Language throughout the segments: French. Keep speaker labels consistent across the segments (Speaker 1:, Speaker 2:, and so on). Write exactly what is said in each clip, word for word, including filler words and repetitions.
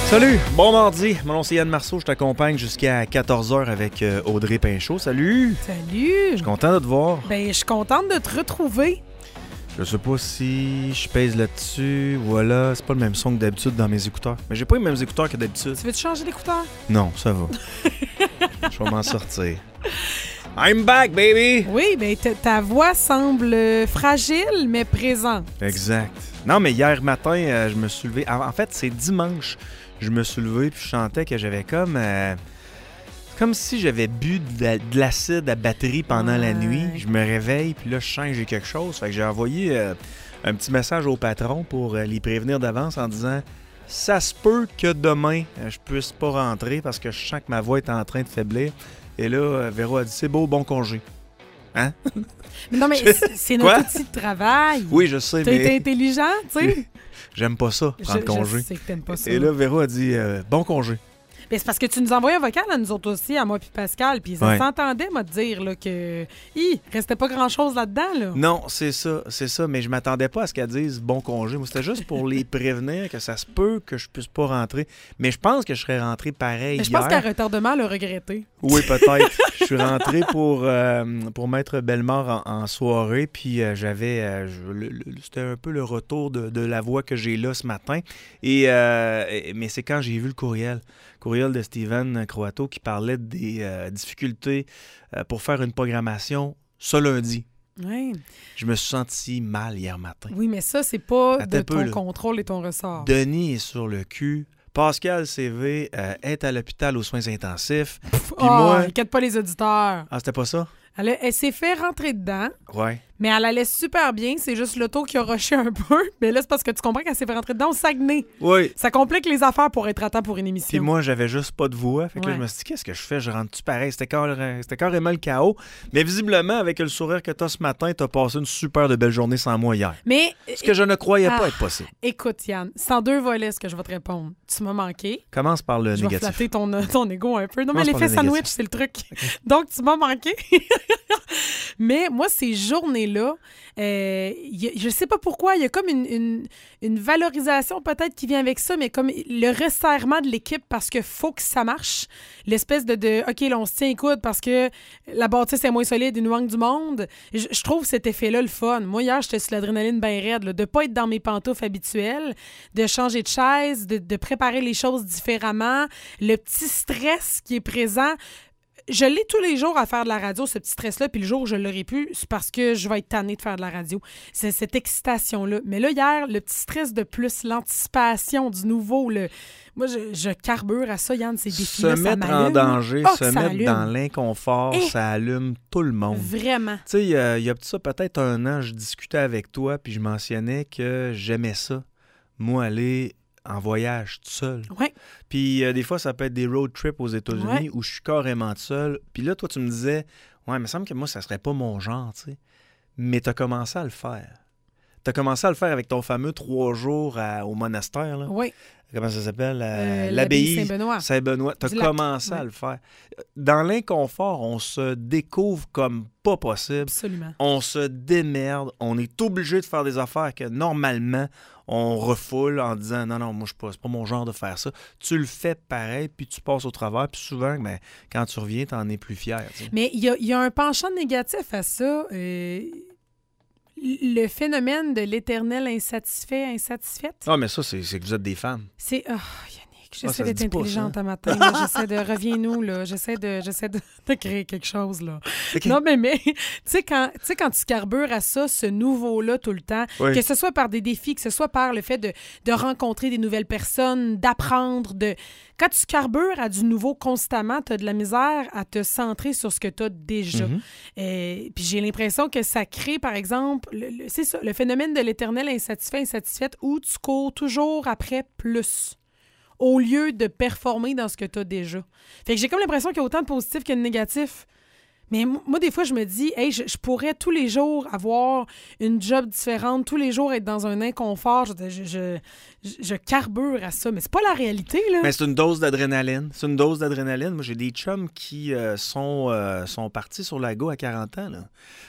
Speaker 1: Salut, bon mardi. Mon nom c'est Yann Marceau, je t'accompagne jusqu'à quatorze heures avec euh, Audrey Pinchot. Salut!
Speaker 2: Salut!
Speaker 1: Je suis content de te voir.
Speaker 2: Ben, je suis contente de te retrouver.
Speaker 1: Je sais pas si je pèse là-dessus. Voilà, c'est pas le même son que d'habitude dans mes écouteurs. Mais j'ai pas les mêmes écouteurs que d'habitude.
Speaker 2: Tu veux-tu changer d'écouteur?
Speaker 1: Non, ça va. Je vais m'en sortir. I'm back, baby!
Speaker 2: Oui, ben ta, ta voix semble fragile, mais présente.
Speaker 1: Exact. Non, mais hier matin, euh, je me suis levé. En, en fait, c'est dimanche. Je me suis levé puis je sentais que j'avais comme... Euh, comme si j'avais bu de, la, de l'acide à batterie pendant
Speaker 2: ouais.
Speaker 1: la nuit. Je me réveille puis là, je sens que j'ai quelque chose. Fait que j'ai envoyé euh, un petit message au patron pour euh, les prévenir d'avance en disant... Ça se peut que demain, euh, je puisse pas rentrer parce que je sens que ma voix est en train de faiblir. Et là, euh, Véro a dit, c'est beau, bon congé. Hein?
Speaker 2: Mais non, mais c'est, c'est notre outil de travail.
Speaker 1: Oui, je sais,
Speaker 2: T'as
Speaker 1: mais...
Speaker 2: été intelligent, tu sais.
Speaker 1: J'aime pas ça, prendre
Speaker 2: je,
Speaker 1: congé.
Speaker 2: Je sais que t'aimes pas ça.
Speaker 1: Et là, Véro a dit, euh, bon congé.
Speaker 2: Ben, c'est parce que tu nous envoyais un vocal à nous autres aussi, à moi puis Pascal, puis ça
Speaker 1: ouais.
Speaker 2: s'entendait, moi, de dire là, que il restait pas grand-chose là-dedans. Là.
Speaker 1: Non, c'est ça, c'est ça, mais je m'attendais pas à ce qu'elle dise bon congé. Moi, c'était juste pour les prévenir que ça se peut que je puisse pas rentrer. Mais je pense que je serais rentré pareil
Speaker 2: Mais je
Speaker 1: hier.
Speaker 2: pense qu'à retardement, elle a regretté.
Speaker 1: Oui, peut-être. Je suis rentré pour, euh, pour mettre Bellemare en, en soirée, puis euh, j'avais... Euh, je, le, le, c'était un peu le retour de, de la voix que j'ai là ce matin. Et, euh, et mais c'est quand j'ai vu le courriel. Courriel de Steven Croato qui parlait des euh, difficultés euh, pour faire une programmation ce lundi.
Speaker 2: Oui.
Speaker 1: Je me suis senti mal hier matin.
Speaker 2: Oui, mais ça, c'est pas
Speaker 1: Attends
Speaker 2: de ton
Speaker 1: peu,
Speaker 2: contrôle et ton ressort.
Speaker 1: Denis est sur le cul. Pascal C V euh, est à l'hôpital aux soins intensifs. Puis
Speaker 2: oh,
Speaker 1: moi...
Speaker 2: inquiète pas les auditeurs.
Speaker 1: Ah, c'était pas ça?
Speaker 2: Elle, a, elle s'est fait rentrer dedans.
Speaker 1: Ouais.
Speaker 2: Mais elle allait super bien. C'est juste l'auto qui a rushé un peu. Mais là, c'est parce que tu comprends qu'elle s'est fait rentrer dedans au Saguenay.
Speaker 1: Oui.
Speaker 2: Ça complique les affaires pour être à temps pour une émission.
Speaker 1: Puis moi, j'avais juste pas de voix. Fait que
Speaker 2: ouais.
Speaker 1: là, je me suis dit, qu'est-ce que je fais? Je rentre-tu pareil? C'était, carré... C'était carrément le chaos. Mais visiblement, avec le sourire que t'as ce matin, t'as passé une super de belle journée sans moi hier.
Speaker 2: Mais...
Speaker 1: Ce que je ne croyais
Speaker 2: ah,
Speaker 1: pas être possible.
Speaker 2: Écoute, Yann, c'est en deux volets ce que je vais te répondre. Tu m'as manqué.
Speaker 1: Commence par le
Speaker 2: je
Speaker 1: négatif.
Speaker 2: Je vais flatter ton, ton ego un peu. Non,
Speaker 1: Commence
Speaker 2: mais l'effet sandwich,
Speaker 1: négatif.
Speaker 2: c'est le truc.
Speaker 1: Okay.
Speaker 2: Donc, tu m'as manqué. Mais moi, ces journées-là, euh, y a, je sais pas pourquoi, il y a comme une, une, une valorisation peut-être qui vient avec ça, mais comme le resserrement de l'équipe parce qu'il faut que ça marche. L'espèce de, de OK, là, on se tient les coudes parce que la bâtisse est moins solide, il nous manque du monde. Je, je trouve cet effet-là le fun. Moi, hier, j'étais sur l'adrénaline bien raide, là, de pas être dans mes pantoufles habituelles, de changer de chaise, de, de préparer les choses différemment, le petit stress qui est présent. Je l'ai tous les jours à faire de la radio, ce petit stress-là, puis le jour où je l'aurais pu, c'est parce que je vais être tannée de faire de la radio. C'est cette excitation-là. Mais là, hier, le petit stress de plus, l'anticipation du nouveau, le... moi, je, je carbure à ça, Yann, ces défis-là,
Speaker 1: se
Speaker 2: ça
Speaker 1: mettre
Speaker 2: m'allume.
Speaker 1: en danger,
Speaker 2: oh,
Speaker 1: se mettre
Speaker 2: allume.
Speaker 1: dans l'inconfort,
Speaker 2: Eh,
Speaker 1: ça allume tout le monde.
Speaker 2: Vraiment.
Speaker 1: Tu sais, il y a, y a ça peut-être un an, je discutais avec toi, puis je mentionnais que j'aimais ça, moi, aller... en voyage tout seul.
Speaker 2: Ouais.
Speaker 1: Puis euh, des fois, ça peut être des road trips aux États-Unis
Speaker 2: ouais.
Speaker 1: où je suis carrément tout seul. Puis là, toi, tu me disais, ouais, mais il me semble que moi, ça serait pas mon genre, tu sais. Mais tu as commencé à le faire. Tu as commencé à le faire avec ton fameux trois jours à, au monastère, là.
Speaker 2: Oui.
Speaker 1: Comment ça s'appelle?
Speaker 2: Euh,
Speaker 1: l'abbaye
Speaker 2: l'abbaye Saint-Benoît.
Speaker 1: Saint-Benoît. Tu as commencé
Speaker 2: ouais.
Speaker 1: à le faire. Dans l'inconfort, on se découvre comme pas possible.
Speaker 2: Absolument.
Speaker 1: On se démerde. On est obligé de faire des affaires que normalement, on refoule en disant non, non, moi, je pas, c'est pas mon genre de faire ça. Tu le fais pareil, puis tu passes au travers. Puis souvent, ben, quand tu reviens, tu en es plus fier. T'sais.
Speaker 2: Mais il y a, y a un penchant négatif à ça. Euh... Le phénomène de l'éternel insatisfait, insatisfaite.
Speaker 1: Ah, mais ça, c'est, c'est que vous êtes des femmes.
Speaker 2: C'est... Oh, Yannick, j'essaie
Speaker 1: ah,
Speaker 2: d'être intelligente un matin. Là. J'essaie de... Reviens-nous, là. J'essaie de, j'essaie de... de créer quelque chose, là. Okay. Non, mais, mais tu sais, quand, quand tu carbures à ça, ce nouveau-là tout le temps, oui. que ce soit par des défis, que ce soit par le fait de, de rencontrer des nouvelles personnes, d'apprendre, de... Quand tu carbures à du nouveau constamment, tu as de la misère à te centrer sur ce que tu as déjà. Mm-hmm. Et, puis j'ai l'impression que ça crée, par exemple, le, le, c'est ça, le phénomène de l'éternel insatisfait, insatisfaite, où tu cours toujours après plus, au lieu de performer dans ce que tu as déjà. Fait que j'ai comme l'impression qu'il y a autant de positifs que de négatifs. Mais moi, des fois, je me dis, hey, je, je pourrais tous les jours avoir une job différente, tous les jours être dans un inconfort. Je, je, je, je carbure à ça. Mais c'est pas la réalité, là.
Speaker 1: Mais c'est une dose d'adrénaline. C'est une dose d'adrénaline. Moi, j'ai des chums qui euh, sont, euh, sont partis sur la go à quarante ans, là.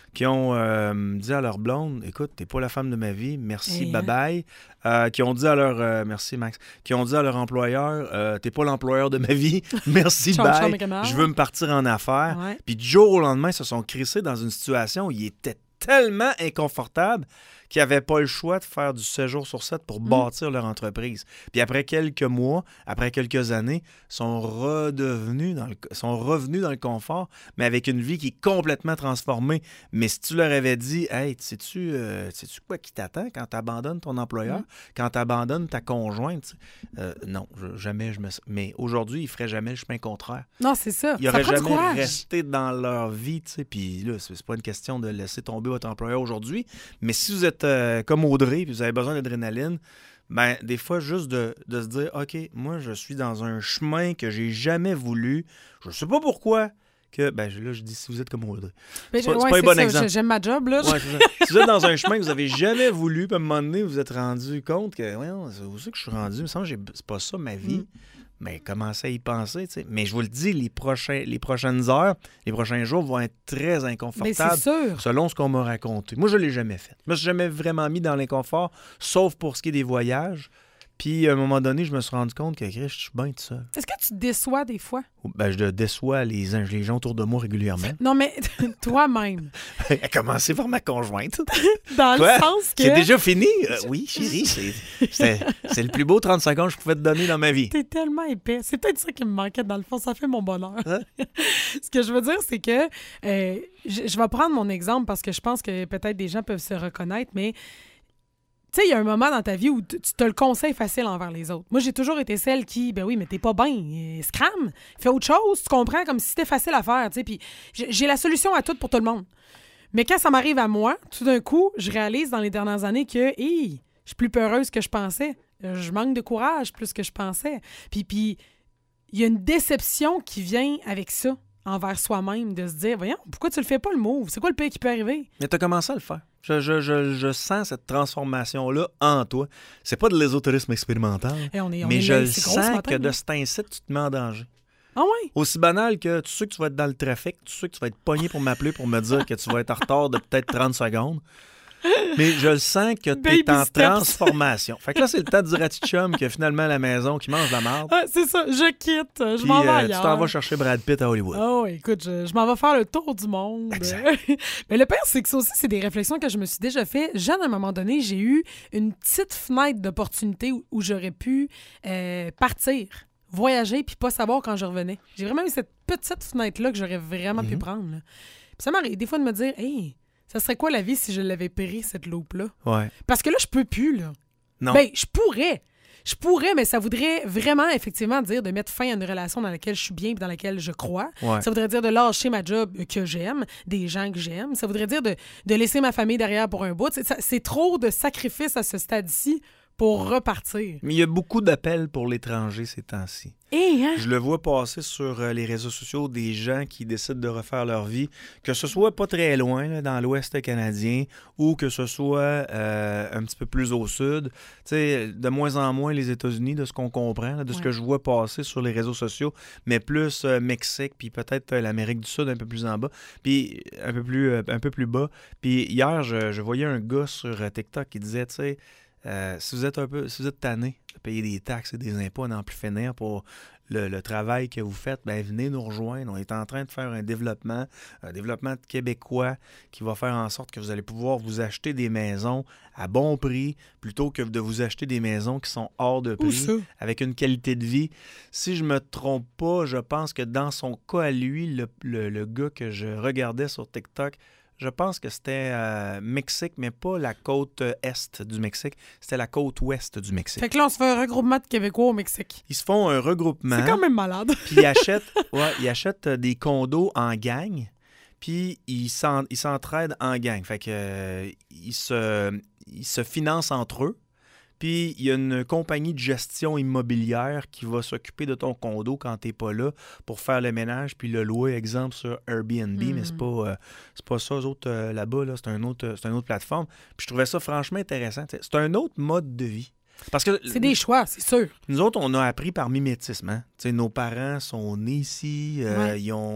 Speaker 1: qui ont euh, dit à leur blonde, écoute, t'es pas la femme de ma vie, merci,
Speaker 2: hey,
Speaker 1: bye-bye. Euh, qui ont dit à leur, euh, merci Max, qui ont dit à leur employeur, euh, t'es pas l'employeur de ma vie, merci,
Speaker 2: ciao,
Speaker 1: bye,
Speaker 2: ciao,
Speaker 1: je veux me partir en affaires.
Speaker 2: Ouais.
Speaker 1: Puis du jour au lendemain, ils se sont crissés dans une situation où ils étaient tellement inconfortables qu'ils n'avaient pas le choix de faire du sept jours sur sept pour bâtir mmh. leur entreprise. Puis après quelques mois, après quelques années, sont redevenus dans le, sont revenus dans le confort, mais avec une vie qui est complètement transformée. Mais si tu leur avais dit, hey, sais-tu, euh, sais-tu quoi qui t'attend quand tu abandonnes ton employeur, mmh. quand tu abandonnes ta conjointe? Euh, non, je, jamais je me... Mais aujourd'hui, ils ne feraient jamais le chemin contraire.
Speaker 2: Non, c'est ça.
Speaker 1: Ils n'auraient jamais resté dans leur vie, tu sais. Puis là, c'est pas une question de laisser tomber votre employeur aujourd'hui, mais si vous êtes Euh, comme Audrey, puis vous avez besoin d'adrénaline, ben des fois, juste de, de se dire, OK, moi, je suis dans un chemin que j'ai jamais voulu. Je sais pas pourquoi. Que, ben là, je dis, si vous êtes comme Audrey.
Speaker 2: Ben,
Speaker 1: c'est pas,
Speaker 2: ouais,
Speaker 1: c'est pas un bon
Speaker 2: ça,
Speaker 1: exemple.
Speaker 2: J'aime ma job, là.
Speaker 1: Ouais, si vous êtes dans un chemin que vous avez jamais voulu, puis à un moment donné, vous vous êtes rendu compte que, ouais, c'est aussi que je suis rendu. Il me semble que c'est pas ça ma vie. Mm. Mais commencez à y penser, tu sais. Mais je vous le dis, les, prochains, les prochaines heures, les prochains jours vont être très inconfortables.
Speaker 2: Mais c'est sûr.
Speaker 1: Selon ce qu'on m'a raconté. Moi, je ne l'ai jamais fait. Je ne me suis jamais vraiment mis dans l'inconfort, sauf pour ce qui est des voyages. Puis, à un moment donné, je me suis rendu compte que je suis bien tout seul.
Speaker 2: Est-ce que tu te déçois des fois?
Speaker 1: Ben, je déçois les, les gens autour de moi régulièrement.
Speaker 2: Non, mais toi-même.
Speaker 1: À commencer par ma conjointe.
Speaker 2: Dans
Speaker 1: Quoi?
Speaker 2: le sens que...
Speaker 1: C'est déjà fini? Euh, oui, chérie, c'est, c'est, c'est le plus beau trente secondes que je pouvais te donner dans ma vie.
Speaker 2: T'es tellement épais. C'est peut-être ça qui me manquait dans le fond. Ça fait mon bonheur.
Speaker 1: Hein?
Speaker 2: Ce que je veux dire, c'est que euh, je, je vais prendre mon exemple parce que je pense que peut-être des gens peuvent se reconnaître, mais tu sais, il y a un moment dans ta vie où tu te le conseilles facile envers les autres. Moi, j'ai toujours été celle qui, ben oui, mais t'es pas bien, scram, fais autre chose, tu comprends, comme si c'était facile à faire, tu sais, puis j'ai la solution à tout pour tout le monde. Mais quand ça m'arrive à moi, tout d'un coup, je réalise dans les dernières années que, hey, je suis plus peureuse que je pensais, je manque de courage plus que je pensais. Puis, puis, il y a une déception qui vient avec ça, envers soi-même, de se dire, voyons, pourquoi tu le fais pas le move? C'est quoi le pire qui peut arriver?
Speaker 1: Mais t'as commencé à le faire. Je, je, je, je sens cette transformation-là en toi. C'est pas de l'ésotérisme expérimental,
Speaker 2: hey, on est, on
Speaker 1: mais
Speaker 2: est
Speaker 1: je
Speaker 2: là,
Speaker 1: le
Speaker 2: c'est
Speaker 1: sens
Speaker 2: gros, matin,
Speaker 1: que de
Speaker 2: hein?
Speaker 1: cet incite, tu te mets en danger.
Speaker 2: Ah ouais?
Speaker 1: Aussi banal que tu sais que tu vas être dans le trafic, tu sais que tu vas être pogné pour m'appeler pour me dire que tu vas être en retard de peut-être trente secondes. Mais je le sens que tu es en steps. Transformation. Fait que là, c'est le temps de dire à petit chum que finalement, à la maison, qui mange la marde.
Speaker 2: Ah, c'est ça, je quitte, je
Speaker 1: Puis,
Speaker 2: m'en vais
Speaker 1: euh,
Speaker 2: ailleurs.
Speaker 1: Tu t'en vas chercher Brad Pitt à Hollywood.
Speaker 2: Oh, écoute, je, je m'en vais faire le tour du monde. Mais le pire, c'est que ça aussi, c'est des réflexions que je me suis déjà fait. Jeanne, à un moment donné, j'ai eu une petite fenêtre d'opportunité où, où j'aurais pu euh, partir, voyager, puis pas savoir quand je revenais. J'ai vraiment eu cette petite fenêtre-là que j'aurais vraiment mm-hmm. pu prendre. Là. Puis ça m'arrive des fois de me dire, hey, ça serait quoi la vie si je l'avais pris, cette loupe-là?
Speaker 1: Ouais.
Speaker 2: Parce que là, je peux plus, là.
Speaker 1: Non.
Speaker 2: Ben, je pourrais. Je pourrais, mais ça voudrait vraiment, effectivement, dire de mettre fin à une relation dans laquelle je suis bien et dans laquelle je crois. Ouais. Ça voudrait dire de lâcher ma job que j'aime, des gens que j'aime. Ça voudrait dire de, de laisser ma famille derrière pour un bout. C'est, ça, c'est trop de sacrifices à ce stade-ci pour repartir.
Speaker 1: Mais il y a beaucoup d'appels pour l'étranger ces temps-ci.
Speaker 2: Hey, hein?
Speaker 1: Je le vois passer sur euh, les réseaux sociaux des gens qui décident de refaire leur vie, que ce soit pas très loin, là, dans l'Ouest canadien, ou que ce soit euh, un petit peu plus au sud. Tu sais, de moins en moins les États-Unis, de ce qu'on comprend, là, de ce ouais. que je vois passer sur les réseaux sociaux, mais plus euh, Mexique, puis peut-être euh, l'Amérique du Sud un peu plus en bas, puis un peu plus, euh, un peu plus bas. Puis hier, je, je voyais un gars sur euh, TikTok qui disait, tu sais, Euh, si vous êtes un peu, si vous êtes tanné de payer des taxes et des impôts à n'en plus finir pour le, le travail que vous faites, ben venez nous rejoindre. On est en train de faire un développement, un développement québécois qui va faire en sorte que vous allez pouvoir vous acheter des maisons à bon prix plutôt que de vous acheter des maisons qui sont hors de prix, avec une qualité de vie. Si je me trompe pas, je pense que dans son cas à lui, le, le, le gars que je regardais sur TikTok, je pense que c'était euh, Mexique, mais pas la côte est du Mexique. C'était la côte ouest du Mexique.
Speaker 2: Fait que là, on se fait un regroupement de Québécois au Mexique.
Speaker 1: Ils se font un regroupement.
Speaker 2: C'est quand même malade.
Speaker 1: Puis ils achètent, ouais, ils achètent des condos en gang, puis ils, s'en, ils s'entraident en gang. Fait que euh, ils, se, ils se financent entre eux. Puis, il y a une compagnie de gestion immobilière qui va s'occuper de ton condo quand tu n'es pas là pour faire le ménage puis le louer, exemple, sur Airbnb. Mm. Mais c'est pas, euh, c'est pas ça, eux autres, euh, là-bas. Là, c'est, un autre, c'est une autre plateforme. Puis, je trouvais ça franchement intéressant. T'sais, c'est un autre mode de vie. Parce que
Speaker 2: c'est des choix, c'est sûr.
Speaker 1: Nous autres, on a appris par mimétisme. Hein? Nos parents sont nés ici, euh, ouais. ils, ont,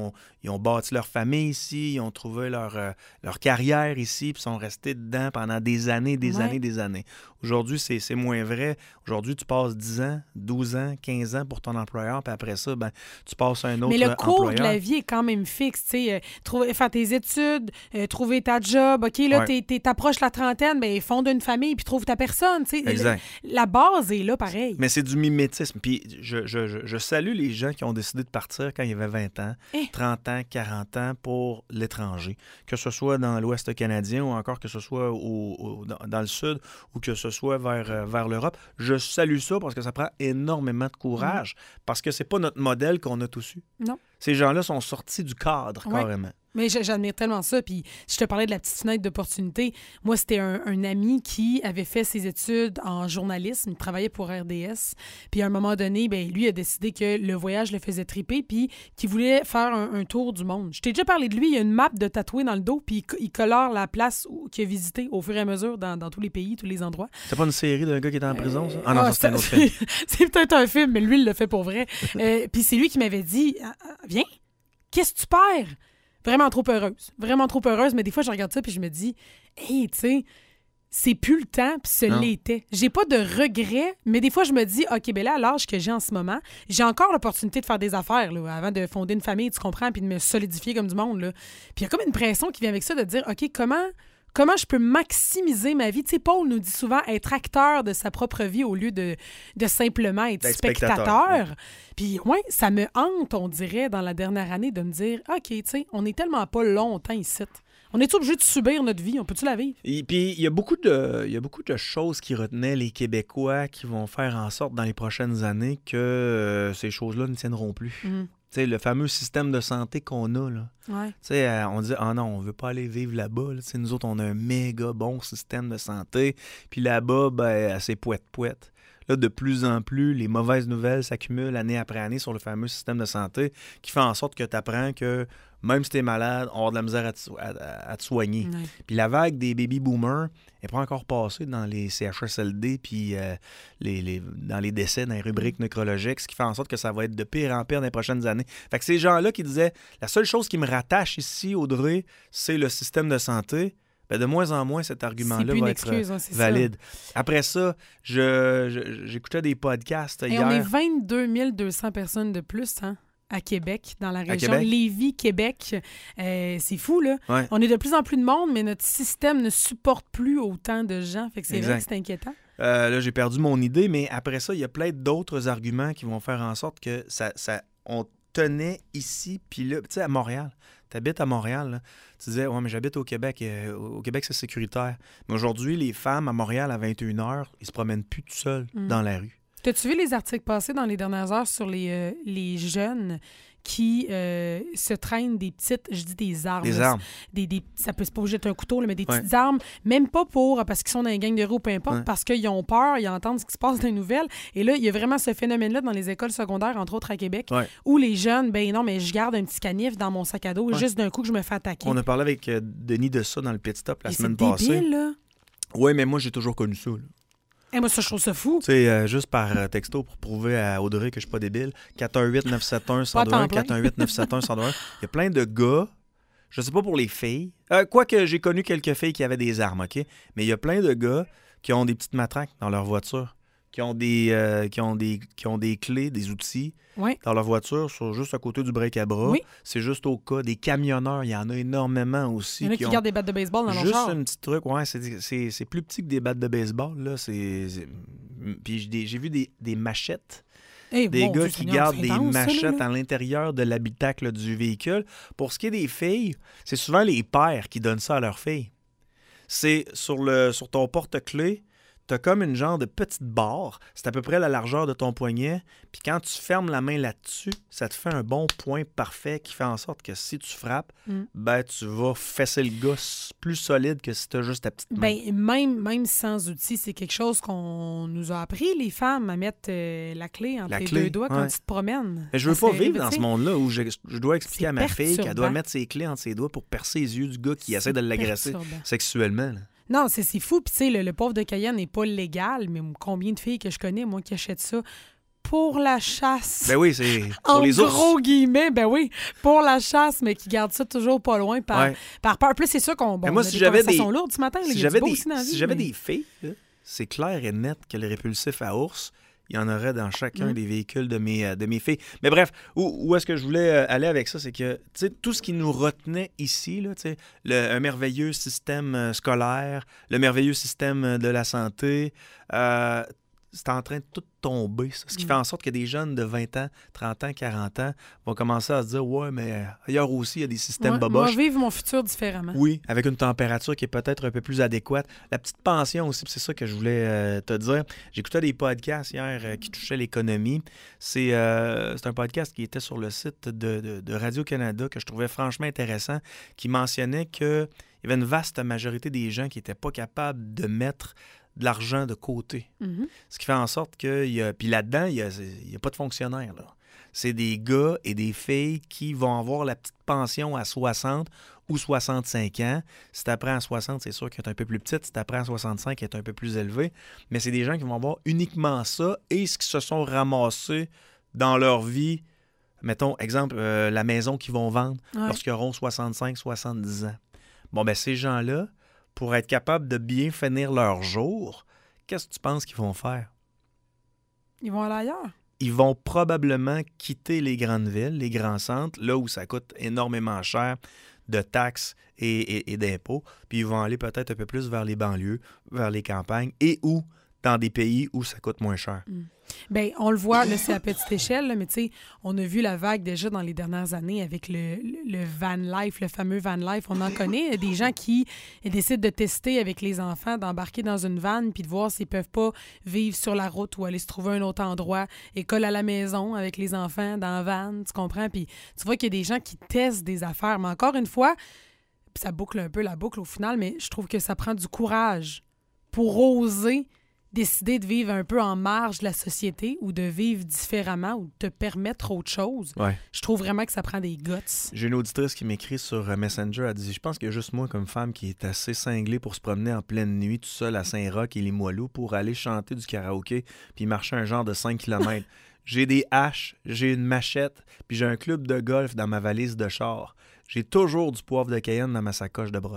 Speaker 1: ils ont bâti leur famille ici, ils ont trouvé leur, euh, leur carrière ici, puis sont restés dedans pendant des années, des ouais. années, des années. Aujourd'hui, c'est, c'est moins vrai. Aujourd'hui, tu passes dix ans, douze ans, quinze ans pour ton employeur, puis après ça, ben, tu passes à un autre
Speaker 2: employeur. Mais le cours
Speaker 1: employeur.
Speaker 2: de la vie est quand même fixe. Tu sais, euh, trouver, faire tes études, euh, trouver ta job. OK, là, ouais. tu approches la trentaine, ben, fonde une famille, puis trouve ta personne. Tu sais,
Speaker 1: exact.
Speaker 2: La, la base est là, pareil.
Speaker 1: Mais c'est du mimétisme. Puis je, je, je, je salue les gens qui ont décidé de partir quand il y avait vingt ans, eh. trente ans, quarante ans pour l'étranger. Que ce soit dans l'Ouest canadien ou encore que ce soit au, au, dans, dans le Sud ou que ce soit vers, euh, vers l'Europe. Je salue ça parce que ça prend énormément de courage mmh. parce que c'est pas notre modèle qu'on a tous eu.
Speaker 2: Non.
Speaker 1: Ces gens-là sont sortis du cadre, ouais. carrément.
Speaker 2: Mais j'admire tellement ça. Puis je te parlais de la petite fenêtre d'opportunité. Moi, c'était un, un ami qui avait fait ses études en journalisme. Il travaillait pour R D S. Puis à un moment donné, ben lui a décidé que le voyage le faisait triper puis qu'il voulait faire un, un tour du monde. Je t'ai déjà parlé de lui. Il y a une map de tatoué dans le dos puis il, il colore la place où, qu'il a visité au fur et à mesure dans, dans tous les pays, tous les endroits.
Speaker 1: C'est pas une série d'un gars qui était en prison, ça? Ah non, ah, ça, c'est un autre film.
Speaker 2: C'est peut-être un film, mais lui, il le fait pour vrai. euh, puis c'est lui qui m'avait dit « Viens, qu'est-ce que tu perds? » Vraiment trop heureuse. Vraiment trop heureuse, mais des fois, je regarde ça puis je me dis, hey, tu sais, c'est plus le temps, puis ce l'était. J'ai pas de regrets, mais des fois, je me dis, OK, ben là, à l'âge que j'ai en ce moment, j'ai encore l'opportunité de faire des affaires, là, avant de fonder une famille, tu comprends, puis de me solidifier comme du monde, là. Puis il y a comme une pression qui vient avec ça de dire, OK, comment... Comment je peux maximiser ma vie? Tu sais, Paul nous dit souvent être acteur de sa propre vie au lieu de, de simplement être spectateur. spectateur. Ouais. Puis, oui, ça me hante, on dirait, dans la dernière année, de me dire, OK, tu sais, on n'est tellement pas longtemps ici. On est obligé de subir notre vie? On peut-tu la vivre?
Speaker 1: Et puis, il y a beaucoup de, il y a beaucoup de choses qui retenaient les Québécois qui vont faire en sorte dans les prochaines années que euh, ces choses-là ne tiendront plus. Mm. Tu sais, le fameux système de santé qu'on a, là.
Speaker 2: Ouais.
Speaker 1: Tu sais, euh, on dit « Ah non, on veut pas aller vivre là-bas. » Tu sais, nous autres, on a un méga bon système de santé. Puis là-bas, ben, c'est pouette-pouette. Là, de plus en plus, les mauvaises nouvelles s'accumulent année après année sur le fameux système de santé qui fait en sorte que tu apprends que même si tu es malade, on a de la misère à te, à, à te soigner. Ouais. Puis la vague des baby-boomers n'est pas encore passée dans les C H S L D puis euh, les, les, dans les décès, dans les rubriques nécrologiques, ce qui fait en sorte que ça va être de pire en pire dans les prochaines années. Fait que ces gens-là qui disaient « La seule chose qui me rattache ici, Audrey, c'est le système de santé », ben de moins en moins, cet argument-là va être excuse, hein, valide. Ça. Après ça, je, je, j'écoutais des podcasts
Speaker 2: Et
Speaker 1: hier.
Speaker 2: On est vingt-deux mille deux cents personnes de plus, hein? À Québec, dans la région. Lévis, Québec, euh, c'est fou, là.
Speaker 1: Ouais.
Speaker 2: On est de plus en plus de monde, mais notre système ne supporte plus autant de gens. Fait que c'est exact. Vrai que c'est inquiétant.
Speaker 1: Euh, là, j'ai perdu mon idée, mais après ça, il y a plein d'autres arguments qui vont faire en sorte que ça, ça on tenait ici, puis là, tu sais, à Montréal. Tu habites à Montréal, là. Tu disais, ouais, mais j'habite au Québec. Euh, au Québec, c'est sécuritaire. Mais aujourd'hui, les femmes à Montréal, à vingt et une heures, ils se promènent plus tout seuls mm. dans la rue.
Speaker 2: T'as-tu vu les articles passés dans les dernières heures sur les, euh, les jeunes qui euh, se traînent des petites, je dis des armes.
Speaker 1: Des armes.
Speaker 2: Des, des, ça peut se pas jeter un couteau, là, mais des
Speaker 1: ouais.
Speaker 2: petites armes, même pas pour, parce qu'ils sont dans les gangs de rue ou peu importe, ouais. parce qu'ils ont peur, ils entendent ce qui se passe dans les nouvelles. Et là, il y a vraiment ce phénomène-là dans les écoles secondaires, entre autres à Québec,
Speaker 1: ouais.
Speaker 2: où les jeunes, ben non, mais je garde un petit canif dans mon sac à dos, ouais. juste d'un coup que je me fais attaquer.
Speaker 1: On a parlé avec euh, Denis de ça dans le Pit Stop la
Speaker 2: Et
Speaker 1: semaine
Speaker 2: c'est
Speaker 1: passée.
Speaker 2: Débile, là.
Speaker 1: Oui, mais moi, j'ai toujours connu ça, là.
Speaker 2: Et moi, ça, je trouve ça fou.
Speaker 1: Tu sais, euh, juste par euh, texto pour prouver à Audrey que je suis pas débile. quatre un huit neuf sept un un zéro un quatre un huit neuf sept un un zéro un. Il y a plein de gars, je sais pas pour les filles, euh, quoique j'ai connu quelques filles qui avaient des armes, OK? Mais il y a plein de gars qui ont des petites matraques dans leur voiture, qui ont des, euh, qui ont des, qui ont des clés, des outils
Speaker 2: oui.
Speaker 1: dans leur voiture, sur, juste à côté du break à bras.
Speaker 2: Oui.
Speaker 1: C'est juste au cas des camionneurs. Il y en a énormément aussi.
Speaker 2: Il y en a qui, qui
Speaker 1: ont
Speaker 2: gardent des battes de baseball dans leur
Speaker 1: juste
Speaker 2: char.
Speaker 1: un petit truc. Ouais, c'est, c'est, c'est plus petit que des battes de baseball. Là. C'est, c'est... Puis j'ai, j'ai vu des, des machettes.
Speaker 2: Hey,
Speaker 1: des
Speaker 2: bon,
Speaker 1: gars qui
Speaker 2: Seigneur,
Speaker 1: gardent des
Speaker 2: intense,
Speaker 1: machettes
Speaker 2: ça,
Speaker 1: à l'intérieur de l'habitacle du véhicule. Pour ce qui est des filles, c'est souvent les pères qui donnent ça à leurs filles. C'est sur, le, sur ton porte-clés, tu as comme une genre de petite barre. C'est à peu près la largeur de ton poignet. Puis quand tu fermes la main là-dessus, ça te fait un bon point parfait qui fait en sorte que si tu frappes, mm. ben tu vas fesser le gars plus solide que si tu as juste ta petite main.
Speaker 2: Ben, même, même sans outils, c'est quelque chose qu'on nous a appris, les femmes, à mettre euh, la clé entre
Speaker 1: la
Speaker 2: les
Speaker 1: clé,
Speaker 2: deux doigts
Speaker 1: ouais.
Speaker 2: quand tu te promènes.
Speaker 1: Mais je veux pas vivre dans ce monde-là où je, je dois expliquer
Speaker 2: c'est
Speaker 1: à ma
Speaker 2: perturbant.
Speaker 1: fille qu'elle doit mettre ses clés entre ses doigts pour percer les yeux du gars qui c'est essaie de l'agresser perturbant. Sexuellement. Là.
Speaker 2: Non, c'est, c'est fou. Puis, tu sais, le, le pauvre de Cayenne n'est pas légal, mais combien de filles que je connais, moi, qui achètent ça pour la chasse.
Speaker 1: Ben oui, c'est pour
Speaker 2: en
Speaker 1: les ours.
Speaker 2: En gros guillemets, ben oui, pour la chasse, mais qui gardent ça toujours pas loin par, ouais. par peur. Plus c'est sûr qu'on bon,
Speaker 1: moi,
Speaker 2: on a
Speaker 1: si
Speaker 2: des
Speaker 1: j'avais
Speaker 2: conversations
Speaker 1: des...
Speaker 2: lourdes ce matin.
Speaker 1: Si
Speaker 2: là,
Speaker 1: j'avais, des...
Speaker 2: Vie,
Speaker 1: si j'avais
Speaker 2: mais...
Speaker 1: des filles, là, c'est clair et net que le répulsif à ours, il y en aurait dans chacun mmh. des véhicules de mes, de mes filles. Mais bref, où, où est-ce que je voulais aller avec ça? C'est que, tu sais, tout ce qui nous retenait ici, là, tu sais, le, un merveilleux système scolaire, le merveilleux système de la santé, euh, c'est en train de tout tomber, ça. Ce qui mmh. fait en sorte que des jeunes de vingt ans, trente ans, quarante ans vont commencer à se dire « Ouais, mais ailleurs aussi, il y a des systèmes
Speaker 2: ouais,
Speaker 1: boboches. »
Speaker 2: Moi, vivre mon futur différemment.
Speaker 1: Oui, avec une température qui est peut-être un peu plus adéquate. La petite pension aussi, c'est ça que je voulais euh, te dire. J'écoutais des podcasts hier euh, qui touchaient l'économie. C'est, euh, c'est un podcast qui était sur le site de, de, de Radio-Canada que je trouvais franchement intéressant, qui mentionnait qu'il y avait une vaste majorité des gens qui n'étaient pas capables de mettre de l'argent de côté. Mm-hmm. Ce qui fait en sorte que... Y a, puis là-dedans, il n'y a, a pas de fonctionnaires. Là. C'est des gars et des filles qui vont avoir la petite pension à soixante ou soixante-cinq ans. Si tu apprends à soixante, c'est sûr qu'elle est un peu plus petite. Si tu apprends à soixante-cinq, elle est un peu plus élevée. Mais c'est des gens qui vont avoir uniquement ça et ce qui se sont ramassés dans leur vie. Mettons, exemple, euh, la maison qu'ils vont vendre ouais. lorsqu'ils auront soixante-cinq, soixante-dix ans. Bon, ben ces gens-là, pour être capables de bien finir leur jour, qu'est-ce que tu penses qu'ils vont faire?
Speaker 2: Ils vont aller ailleurs.
Speaker 1: Ils vont probablement quitter les grandes villes, les grands centres, là où ça coûte énormément cher de taxes et, et, et d'impôts, puis ils vont aller peut-être un peu plus vers les banlieues, vers les campagnes, et ou dans des pays où ça coûte moins cher.
Speaker 2: Mm. Bien, on le voit, là, c'est à petite échelle, là, mais tu sais, on a vu la vague déjà dans les dernières années avec le, le, le van life, le fameux van life. On en connaît des gens qui décident de tester avec les enfants, d'embarquer dans une van puis de voir s'ils peuvent pas vivre sur la route ou aller se trouver un autre endroit, école à la maison avec les enfants dans la van, tu comprends? Puis tu vois qu'il y a des gens qui testent des affaires. Mais encore une fois, ça boucle un peu la boucle au final, mais je trouve que ça prend du courage pour oser décider de vivre un peu en marge de la société ou de vivre différemment ou de te permettre autre chose.
Speaker 1: Ouais.
Speaker 2: Je trouve vraiment que ça prend des guts.
Speaker 1: J'ai une auditrice qui m'écrit sur Messenger, elle dit « Je pense qu'il y a juste moi comme femme qui est assez cinglée pour se promener en pleine nuit tout seul à Saint-Roch et Limoilou pour aller chanter du karaoké puis marcher un genre de cinq kilomètres. J'ai des haches, j'ai une machette puis j'ai un club de golf dans ma valise de char. J'ai toujours du poivre de Cayenne dans ma sacoche de brosse. »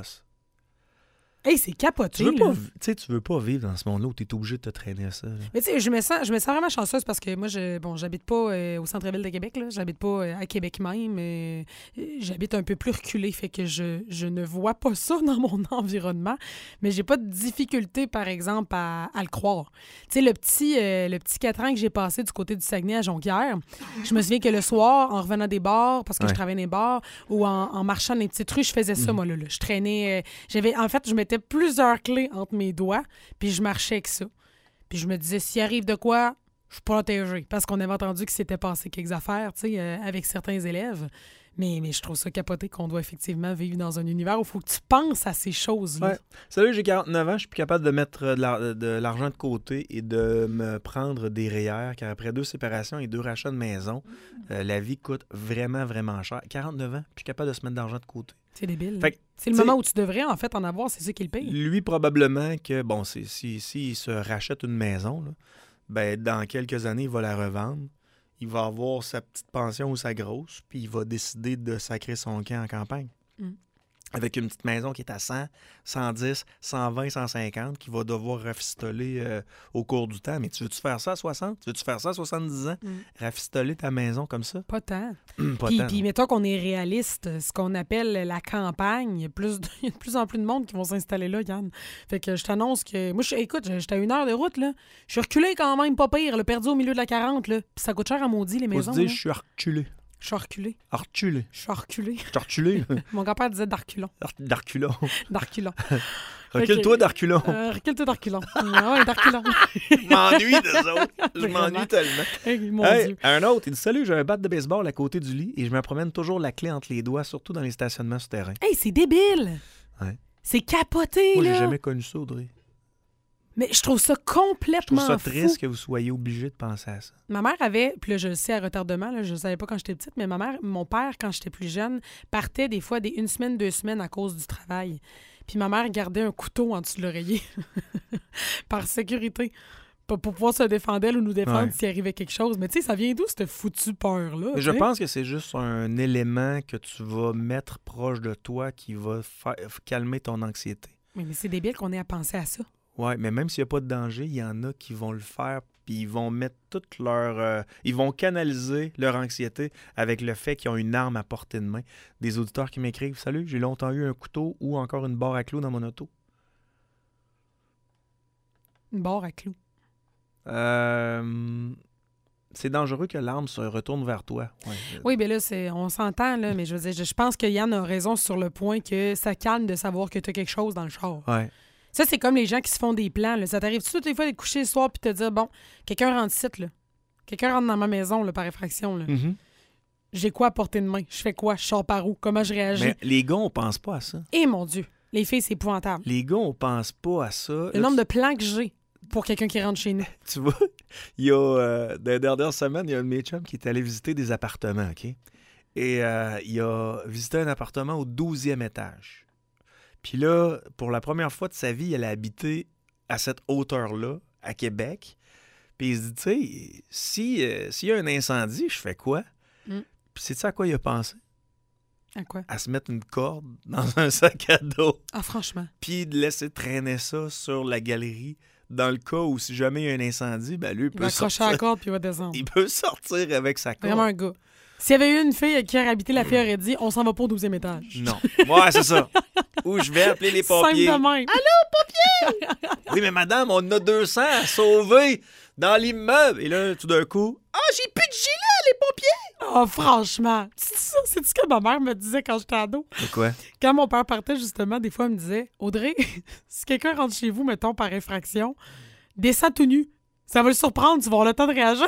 Speaker 2: Hey, c'est capoté,
Speaker 1: tu veux
Speaker 2: là.
Speaker 1: Pas, tu sais, tu veux pas vivre dans ce monde-là où tu es obligé de te traîner à ça. Là.
Speaker 2: Mais tu sais, je me sens, je me sens vraiment chanceuse parce que moi, je, bon, j'habite pas euh, au centre-ville de Québec, là. J'habite pas euh, à Québec même. Euh, j'habite un peu plus reculé, fait que je, je ne vois pas ça dans mon environnement. Mais j'ai pas de difficulté, par exemple, à, à le croire. Tu sais, le petit, euh, le petit quatre ans que j'ai passé du côté du Saguenay à Jonquière, je me souviens que le soir, en revenant des bars, parce que ouais. je travaillais dans les bars, ou en, en marchant dans les petites rues, je faisais ça, mmh. moi, là, là. Je traînais... Euh, j'avais, en fait, je mettais plusieurs clés entre mes doigts, puis je marchais avec ça. Puis je me disais, s'il arrive de quoi, je suis protégée. Parce qu'on avait entendu qu'il s'était passé quelques affaires, tu sais, euh, avec certains élèves. Mais, mais je trouve ça capoté qu'on doit effectivement vivre dans un univers où il faut que tu penses à ces choses-là.
Speaker 1: Ouais. Salut, j'ai quarante-neuf ans, je suis plus capable de mettre de, la, de l'argent de côté et de me prendre des R E E R, car après deux séparations et deux rachats de maison, euh, la vie coûte vraiment, vraiment cher. quarante-neuf ans, plus capable de se mettre d'argent de côté.
Speaker 2: C'est débile.
Speaker 1: Fait,
Speaker 2: c'est le moment où tu devrais, en fait, en avoir, c'est ça qui le paye.
Speaker 1: Lui, probablement que, bon, c'est, si, si il se rachète une maison, là, ben, dans quelques années, il va la revendre. Il va avoir sa petite pension ou sa grosse, puis il va décider de sacrer son camp en campagne. Mm. Avec une petite maison qui est à cent, cent dix, cent vingt, cent cinquante, qu'il va devoir rafistoler euh, au cours du temps. Mais tu veux-tu faire ça à soixante? Tu veux-tu faire ça à soixante-dix ans? Mm. Rafistoler ta maison comme ça?
Speaker 2: Pas tant.
Speaker 1: Mmh, pas
Speaker 2: puis,
Speaker 1: tant.
Speaker 2: Puis, mettons qu'on est réaliste, ce qu'on appelle la campagne, il y a, plus de, il y a de plus en plus de monde qui vont s'installer là, Yann. Fait que je t'annonce que... Moi, je, écoute, j'étais à une heure de route, là. Je suis reculé quand même, pas pire, là, perdu au milieu de la quarante, là. Puis ça coûte cher à maudit, les maisons.
Speaker 1: Faut se dire, je suis reculé.
Speaker 2: Je suis reculé.
Speaker 1: Reculé.
Speaker 2: Je suis reculé.
Speaker 1: Je suis reculé.
Speaker 2: Mon grand-père disait d'arculon.
Speaker 1: D'arculon.
Speaker 2: D'arculon.
Speaker 1: Recule-toi okay. d'arculon.
Speaker 2: Euh, recule-toi d'arculon. Ah ouais, d'arculon.
Speaker 1: Je m'ennuie d'eux autres. Je m'ennuie tellement.
Speaker 2: Hey, mon
Speaker 1: hey,
Speaker 2: Dieu.
Speaker 1: Un autre, il dit « Salut, j'ai un bat de baseball à côté du lit et je me promène toujours la clé entre les doigts, surtout dans les stationnements souterrains. »
Speaker 2: Hey, c'est débile.
Speaker 1: Ouais.
Speaker 2: C'est capoté,
Speaker 1: Moi,
Speaker 2: là.
Speaker 1: Moi, j'ai jamais connu ça, Audrey.
Speaker 2: Mais je trouve ça complètement fou.
Speaker 1: Je trouve ça triste fou. Que vous soyez obligé de penser à ça.
Speaker 2: Ma mère avait, puis là, je le sais à retardement, là, je ne savais pas quand j'étais petite, mais ma mère, mon père, quand j'étais plus jeune, partait des fois des une semaine, deux semaines à cause du travail. Puis ma mère gardait un couteau en dessous de l'oreiller, par sécurité. pour pouvoir se défendre elle ou nous défendre
Speaker 1: ouais.
Speaker 2: s'il arrivait quelque chose. Mais tu sais, ça vient d'où, cette foutue peur-là?
Speaker 1: Je pense que c'est juste un élément que tu vas mettre proche de toi qui va faire, calmer ton anxiété.
Speaker 2: Mais, mais c'est débile qu'on ait à penser à ça.
Speaker 1: Oui, mais même s'il n'y a pas de danger, il y en a qui vont le faire puis ils vont mettre toute leur... Euh, ils vont canaliser leur anxiété avec le fait qu'ils ont une arme à portée de main. Des auditeurs qui m'écrivent « Salut, j'ai longtemps eu un couteau ou encore une barre à clous dans mon auto. »
Speaker 2: Une barre à clous.
Speaker 1: Euh... C'est dangereux que l'arme se retourne vers toi. Ouais.
Speaker 2: Oui, bien là, c'est, on s'entend, là, mais je veux dire, je, je pense que Yann a raison sur le point que ça calme de savoir que tu as quelque chose dans le char.
Speaker 1: Ouais.
Speaker 2: Ça, c'est comme les gens qui se font des plans. Là. Ça t'arrive-tu toutes les fois de te coucher le soir puis te dire, bon, quelqu'un rentre ici, là. Quelqu'un rentre dans ma maison, là, par effraction, là.
Speaker 1: Mm-hmm.
Speaker 2: J'ai quoi à portée de main? Je fais quoi? Je sors par où? Comment je réagis?
Speaker 1: Mais les gars, on pense pas à ça.
Speaker 2: Eh mon Dieu! Les filles, c'est épouvantable.
Speaker 1: Les gars, on pense pas à ça.
Speaker 2: Le
Speaker 1: là,
Speaker 2: nombre
Speaker 1: tu...
Speaker 2: de plans que j'ai pour quelqu'un qui rentre chez nous.
Speaker 1: Tu vois, il y a, euh, dans les dernières semaines, il y a un de mes chums qui est allé visiter des appartements, OK? Et euh, il a visité un appartement au douzième étage. Puis là, pour la première fois de sa vie, il allait habiter à cette hauteur-là, à Québec. Puis il se dit, tu sais, si, euh, s'il y a un incendie, je fais quoi?
Speaker 2: Mm.
Speaker 1: Puis sais-tu à quoi il a pensé?
Speaker 2: À quoi?
Speaker 1: À se mettre une corde dans un sac à dos.
Speaker 2: Ah, franchement.
Speaker 1: Puis de laisser traîner ça sur la galerie. Dans le cas où, si jamais il y a un incendie, ben lui, il,
Speaker 2: il
Speaker 1: peut
Speaker 2: va accrocher
Speaker 1: sortir.
Speaker 2: la corde puis il va descendre.
Speaker 1: Il peut sortir avec sa corde.
Speaker 2: Vraiment un gars. S'il y avait eu une fille qui aurait habité, la fille aurait dit, on s'en va pas au douzième étage.
Speaker 1: Non. Ouais, c'est ça. Ou je vais appeler les pompiers.
Speaker 2: Simple de même.
Speaker 1: Allô, pompiers! Oui, mais madame, on en a deux cents à sauver dans l'immeuble. Et là, tout d'un coup, ah, oh, j'ai plus de gilet, les pompiers!
Speaker 2: Oh, franchement. C'est ça, c'est ce que ma mère me disait quand j'étais ado.
Speaker 1: C'est quoi?
Speaker 2: Quand mon père partait, justement, des fois, elle me disait, Audrey, si quelqu'un rentre chez vous, mettons, par infraction, descends tout nu. Ça va le surprendre, tu vas avoir le temps de réagir.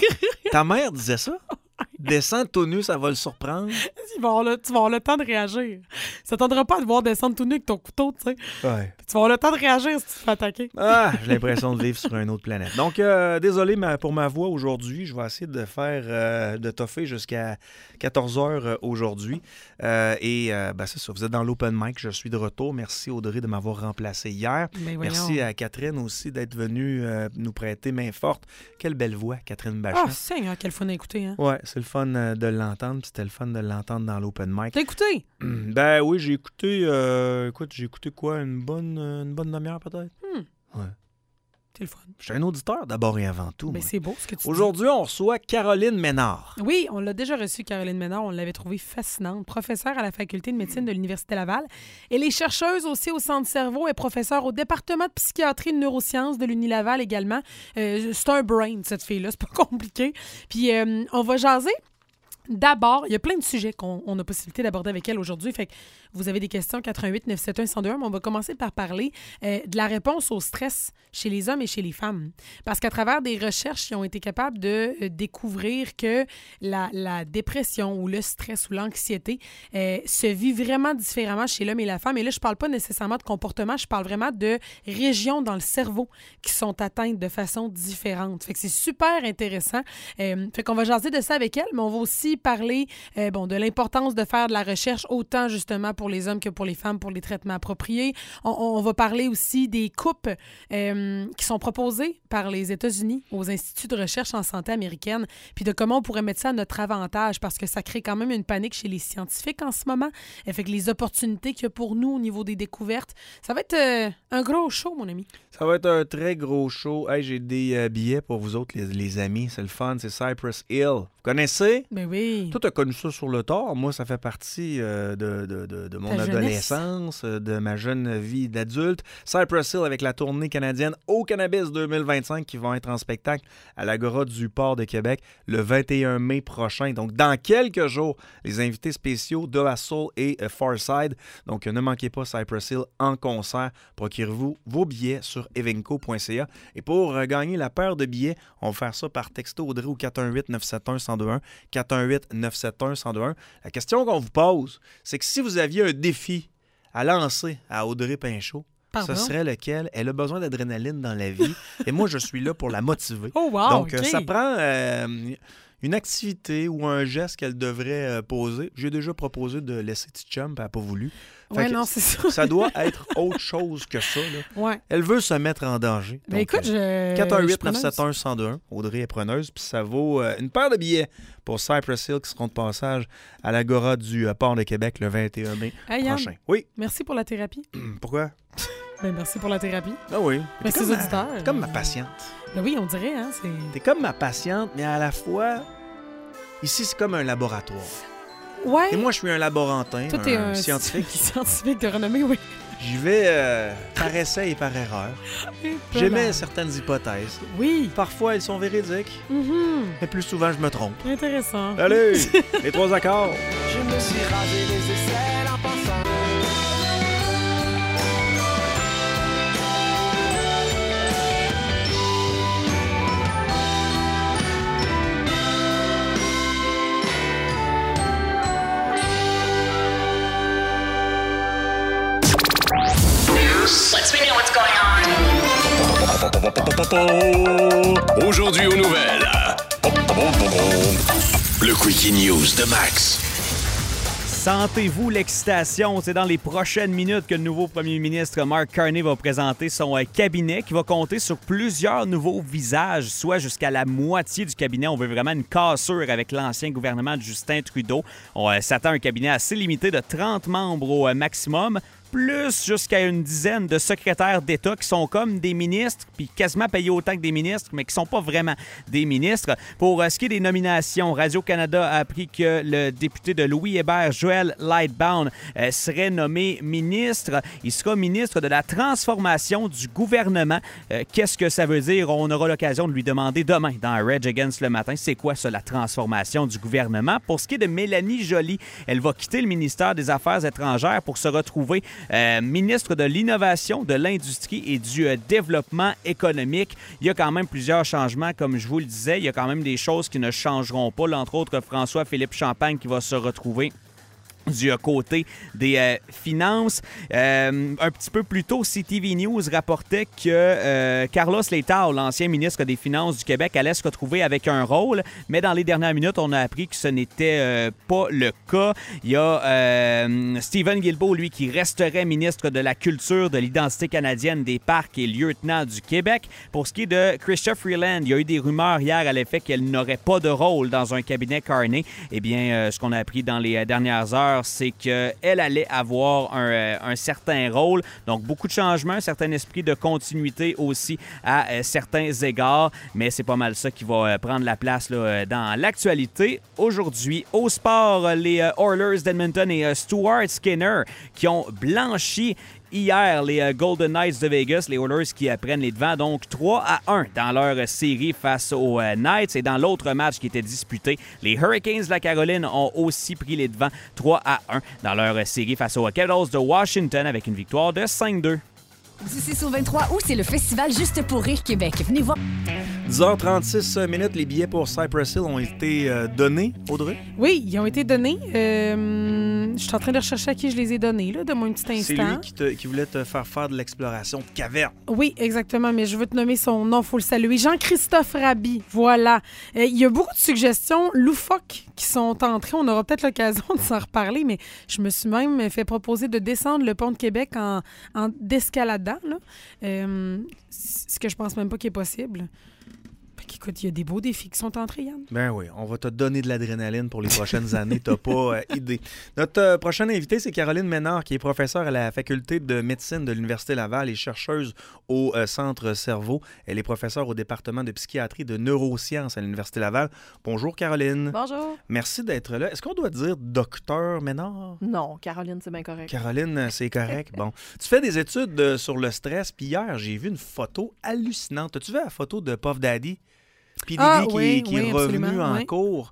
Speaker 1: Ta mère disait ça? Descendre tout nu, ça va le surprendre.
Speaker 2: Tu vas avoir le, tu vas avoir le temps de réagir. Ça t'attendra pas de voir descendre tout nu avec ton couteau, tu sais.
Speaker 1: Ouais.
Speaker 2: Tu vas avoir le temps de réagir si tu te fais attaquer.
Speaker 1: Ah, j'ai l'impression de vivre sur une autre planète. Donc, euh, désolé ma, pour ma voix aujourd'hui. Je vais essayer de faire, euh, de toffer jusqu'à quatorze heures aujourd'hui. Euh, et euh, ben, c'est ça, vous êtes dans l'open mic. Je suis de retour. Merci Audrey de m'avoir remplacé hier. Merci à Catherine aussi d'être venue euh, nous prêter main forte. Quelle belle voix, Catherine Bachin.
Speaker 2: Ah, Seigneur, quel fun à écouter, hein?
Speaker 1: Ouais, c'est le fun de l'entendre. Puis c'était le fun de l'entendre dans l'open mic.
Speaker 2: T'as écouté?
Speaker 1: Ben oui, j'ai écouté, euh, écoute, j'ai écouté quoi, une bonne, une bonne demi-heure peut-être?
Speaker 2: Hmm.
Speaker 1: Ouais.
Speaker 2: C'est le fun.
Speaker 1: Je suis un auditeur d'abord et avant tout.
Speaker 2: Ben, c'est beau ce que tu
Speaker 1: Aujourd'hui,
Speaker 2: dis.
Speaker 1: on reçoit Caroline Ménard.
Speaker 2: Oui, on l'a déjà reçue, Caroline Ménard. On l'avait trouvée fascinante. Professeure à la faculté de médecine de l'Université Laval. Elle est chercheuse aussi au Centre Cerveau et professeure au département de psychiatrie et de neurosciences de l'Uni Laval également. Euh, c'est un brain, cette fille-là. C'est pas compliqué. Puis, euh, on va jaser. D'abord, il y a plein de sujets qu'on on a possibilité d'aborder avec elle aujourd'hui. Fait que vous avez des questions, quatre un huit neuf sept un un zéro deux un, mais on va commencer par parler euh, de la réponse au stress chez les hommes et chez les femmes. Parce qu'à travers des recherches, ils ont été capables de euh, découvrir que la, la dépression ou le stress ou l'anxiété euh, se vit vraiment différemment chez l'homme et la femme. Et là, je parle pas nécessairement de comportement, je parle vraiment de régions dans le cerveau qui sont atteintes de façon différente. Fait que c'est super intéressant. Euh, fait qu'on va jaser de ça avec elle, mais on va aussi parler euh, bon, de l'importance de faire de la recherche autant justement pour les hommes que pour les femmes pour les traitements appropriés. On, on va parler aussi des coupes euh, qui sont proposées par les États-Unis aux instituts de recherche en santé américaine, puis de comment on pourrait mettre ça à notre avantage parce que ça crée quand même une panique chez les scientifiques en ce moment. Et fait que les opportunités qu'il y a pour nous au niveau des découvertes, ça va être euh, un gros show, mon ami.
Speaker 1: Ça va être un très gros show. Hey, j'ai des euh, billets pour vous autres, les, les amis. C'est le fun, c'est Cypress Hill. Vous connaissez?
Speaker 2: Ben oui.
Speaker 1: Toi, tu as connu ça sur le tard. Moi, ça fait partie euh, de, de, de, de mon Ta adolescence, jeunesse. De ma jeune vie d'adulte. Cypress Hill avec la tournée canadienne Au Cannabis deux mille vingt-cinq qui vont être en spectacle à l'Agora du Port de Québec le vingt et un mai prochain. Donc, dans quelques jours, les invités spéciaux De La Soul et uh, Farside. Donc, ne manquez pas Cypress Hill en concert. Procurez-vous vos billets sur evenco point c a. Et pour euh, gagner la paire de billets, on va faire ça par texto Audrey au quatre un huit neuf sept un un zéro deux un. quatre un huit neuf sept un un zéro deux un. La question qu'on vous pose, c'est que si vous aviez un défi à lancer à Audrey Pinchot, Pardon? Ce serait lequel? Elle a besoin d'adrénaline dans la vie et moi, je suis là pour la motiver.
Speaker 2: Oh wow,
Speaker 1: Donc,
Speaker 2: okay.
Speaker 1: ça prend... Euh, une activité ou un geste qu'elle devrait euh, poser. J'ai déjà proposé de laisser petite chum, puis elle n'a pas voulu.
Speaker 2: Oui, non, c'est ça.
Speaker 1: Ça doit être autre chose que ça. Là.
Speaker 2: Ouais.
Speaker 1: Elle veut se mettre en danger.
Speaker 2: Ben écoute, je...
Speaker 1: quatre un huit neuf sept un un zéro deux un. Audrey est preneuse, puis ça vaut euh, une paire de billets pour Cypress Hill qui seront de passage à l'Agora du euh, Port de Québec le vingt et un mai hey, prochain.
Speaker 2: Yann,
Speaker 1: oui.
Speaker 2: Merci pour la thérapie.
Speaker 1: Pourquoi?
Speaker 2: Ben, merci pour la thérapie.
Speaker 1: Ah oui.
Speaker 2: Merci aux auditeurs.
Speaker 1: T'es comme ma patiente.
Speaker 2: Ben oui, on dirait, hein. C'est...
Speaker 1: T'es comme ma patiente, mais à la fois, ici, c'est comme un laboratoire.
Speaker 2: Ouais.
Speaker 1: Et moi, je suis un laborantin,
Speaker 2: Toi,
Speaker 1: un,
Speaker 2: un
Speaker 1: scientifique.
Speaker 2: Scientifique de renommée, oui.
Speaker 1: J'y vais euh, par essai et par erreur. J'émets certaines hypothèses.
Speaker 2: Oui.
Speaker 1: Parfois, elles sont véridiques.
Speaker 2: Mm-hmm.
Speaker 1: Mais plus souvent, je me trompe.
Speaker 2: Intéressant.
Speaker 1: Allez, les trois accords.
Speaker 3: Je me suis rasé les aisselles en pensant.
Speaker 4: Let's figure out what's going on.
Speaker 5: Aujourd'hui aux nouvelles. Le Quickie News de Max.
Speaker 6: Sentez-vous l'excitation? C'est dans les prochaines minutes que le nouveau premier ministre Mark Carney va présenter son cabinet qui va compter sur plusieurs nouveaux visages, soit jusqu'à la moitié du cabinet. On veut vraiment une cassure avec l'ancien gouvernement de Justin Trudeau. On s'attend à un cabinet assez limité de trente membres au maximum, plus jusqu'à une dizaine de secrétaires d'État qui sont comme des ministres, puis quasiment payés autant que des ministres, mais qui sont pas vraiment des ministres. Pour ce qui est des nominations, Radio-Canada a appris que le député de Louis-Hébert, Joël Lightbound, euh, serait nommé ministre. Il sera ministre de la transformation du gouvernement. Euh, qu'est-ce que ça veut dire? On aura l'occasion de lui demander demain dans Rage Against le matin. C'est quoi ça, la transformation du gouvernement? Pour ce qui est de Mélanie Joly, elle va quitter le ministère des Affaires étrangères pour se retrouver Euh, ministre de l'Innovation, de l'Industrie et du euh, Développement économique. Il y a quand même plusieurs changements, comme je vous le disais. Il y a quand même des choses qui ne changeront pas. Là, entre autres, François-Philippe Champagne qui va se retrouver du côté des euh, finances. Euh, un petit peu plus tôt, C T V News rapportait que euh, Carlos Letao, l'ancien ministre des Finances du Québec, allait se retrouver avec un rôle, mais dans les dernières minutes, on a appris que ce n'était euh, pas le cas. Il y a euh, Stephen Guilbeault, lui, qui resterait ministre de la Culture, de l'Identité canadienne, des Parcs et lieutenant du Québec. Pour ce qui est de Chrystia Freeland, il y a eu des rumeurs hier à l'effet qu'elle n'aurait pas de rôle dans un cabinet Carney. Eh bien, euh, ce qu'on a appris dans les dernières heures, c'est qu'elle allait avoir un, un certain rôle. Donc, beaucoup de changements, un certain esprit de continuité aussi à euh, certains égards. Mais c'est pas mal ça qui va euh, prendre la place là, dans l'actualité. Aujourd'hui, au sport, les euh, Oilers d'Edmonton et euh, Stuart Skinner qui ont blanchi hier les euh, Golden Knights de Vegas, les Oilers qui euh, prennent les devants, donc trois à un dans leur euh, série face aux euh, Knights. Et dans l'autre match qui était disputé, les Hurricanes de la Caroline ont aussi pris les devants trois à un dans leur euh, série face aux Capitals de Washington avec une victoire de cinq deux.
Speaker 7: Du six au vingt-trois août, c'est le festival Juste pour rire Québec. Venez voir.
Speaker 1: dix heures trente-six minutes, les billets pour Cypress Hill ont été euh, donnés, Audrey?
Speaker 2: Oui, ils ont été donnés. Euh, je suis en train de rechercher à qui je les ai donnés. Là, donne-moi un petit instant.
Speaker 1: C'est lui qui, te, qui voulait te faire faire de l'exploration de caverne.
Speaker 2: Oui, exactement, mais je veux te nommer son nom, il faut le saluer. Jean-Christophe Raby, voilà. Euh, il y a beaucoup de suggestions loufoques qui sont entrées. On aura peut-être l'occasion de s'en reparler, mais je me suis même fait proposer de descendre le pont de Québec en, en d'escaladant. Là. Euh, ce que je pense même pas qu'il est possible. Écoute, il y a des beaux défis qui sont entrés, Yann.
Speaker 1: Ben oui, on va te donner de l'adrénaline pour les prochaines années. T'as pas euh, idée. Notre euh, prochaine invitée, c'est Caroline Ménard, qui est professeure à la faculté de médecine de l'Université Laval et chercheuse au euh, Centre Cerveau. Elle est professeure au département de psychiatrie de neurosciences à l'Université Laval. Bonjour, Caroline.
Speaker 8: Bonjour.
Speaker 1: Merci d'être là. Est-ce qu'on doit dire docteur Ménard?
Speaker 8: Non, Caroline, c'est bien correct.
Speaker 1: Caroline, c'est correct. Bon. Tu fais des études euh, sur le stress, puis hier, j'ai vu une photo hallucinante. As-tu vu la photo de Puff Daddy? P. Diddy
Speaker 2: ah,
Speaker 1: qui,
Speaker 2: oui,
Speaker 1: qui
Speaker 2: oui,
Speaker 1: est revenu en
Speaker 2: oui.
Speaker 1: cours.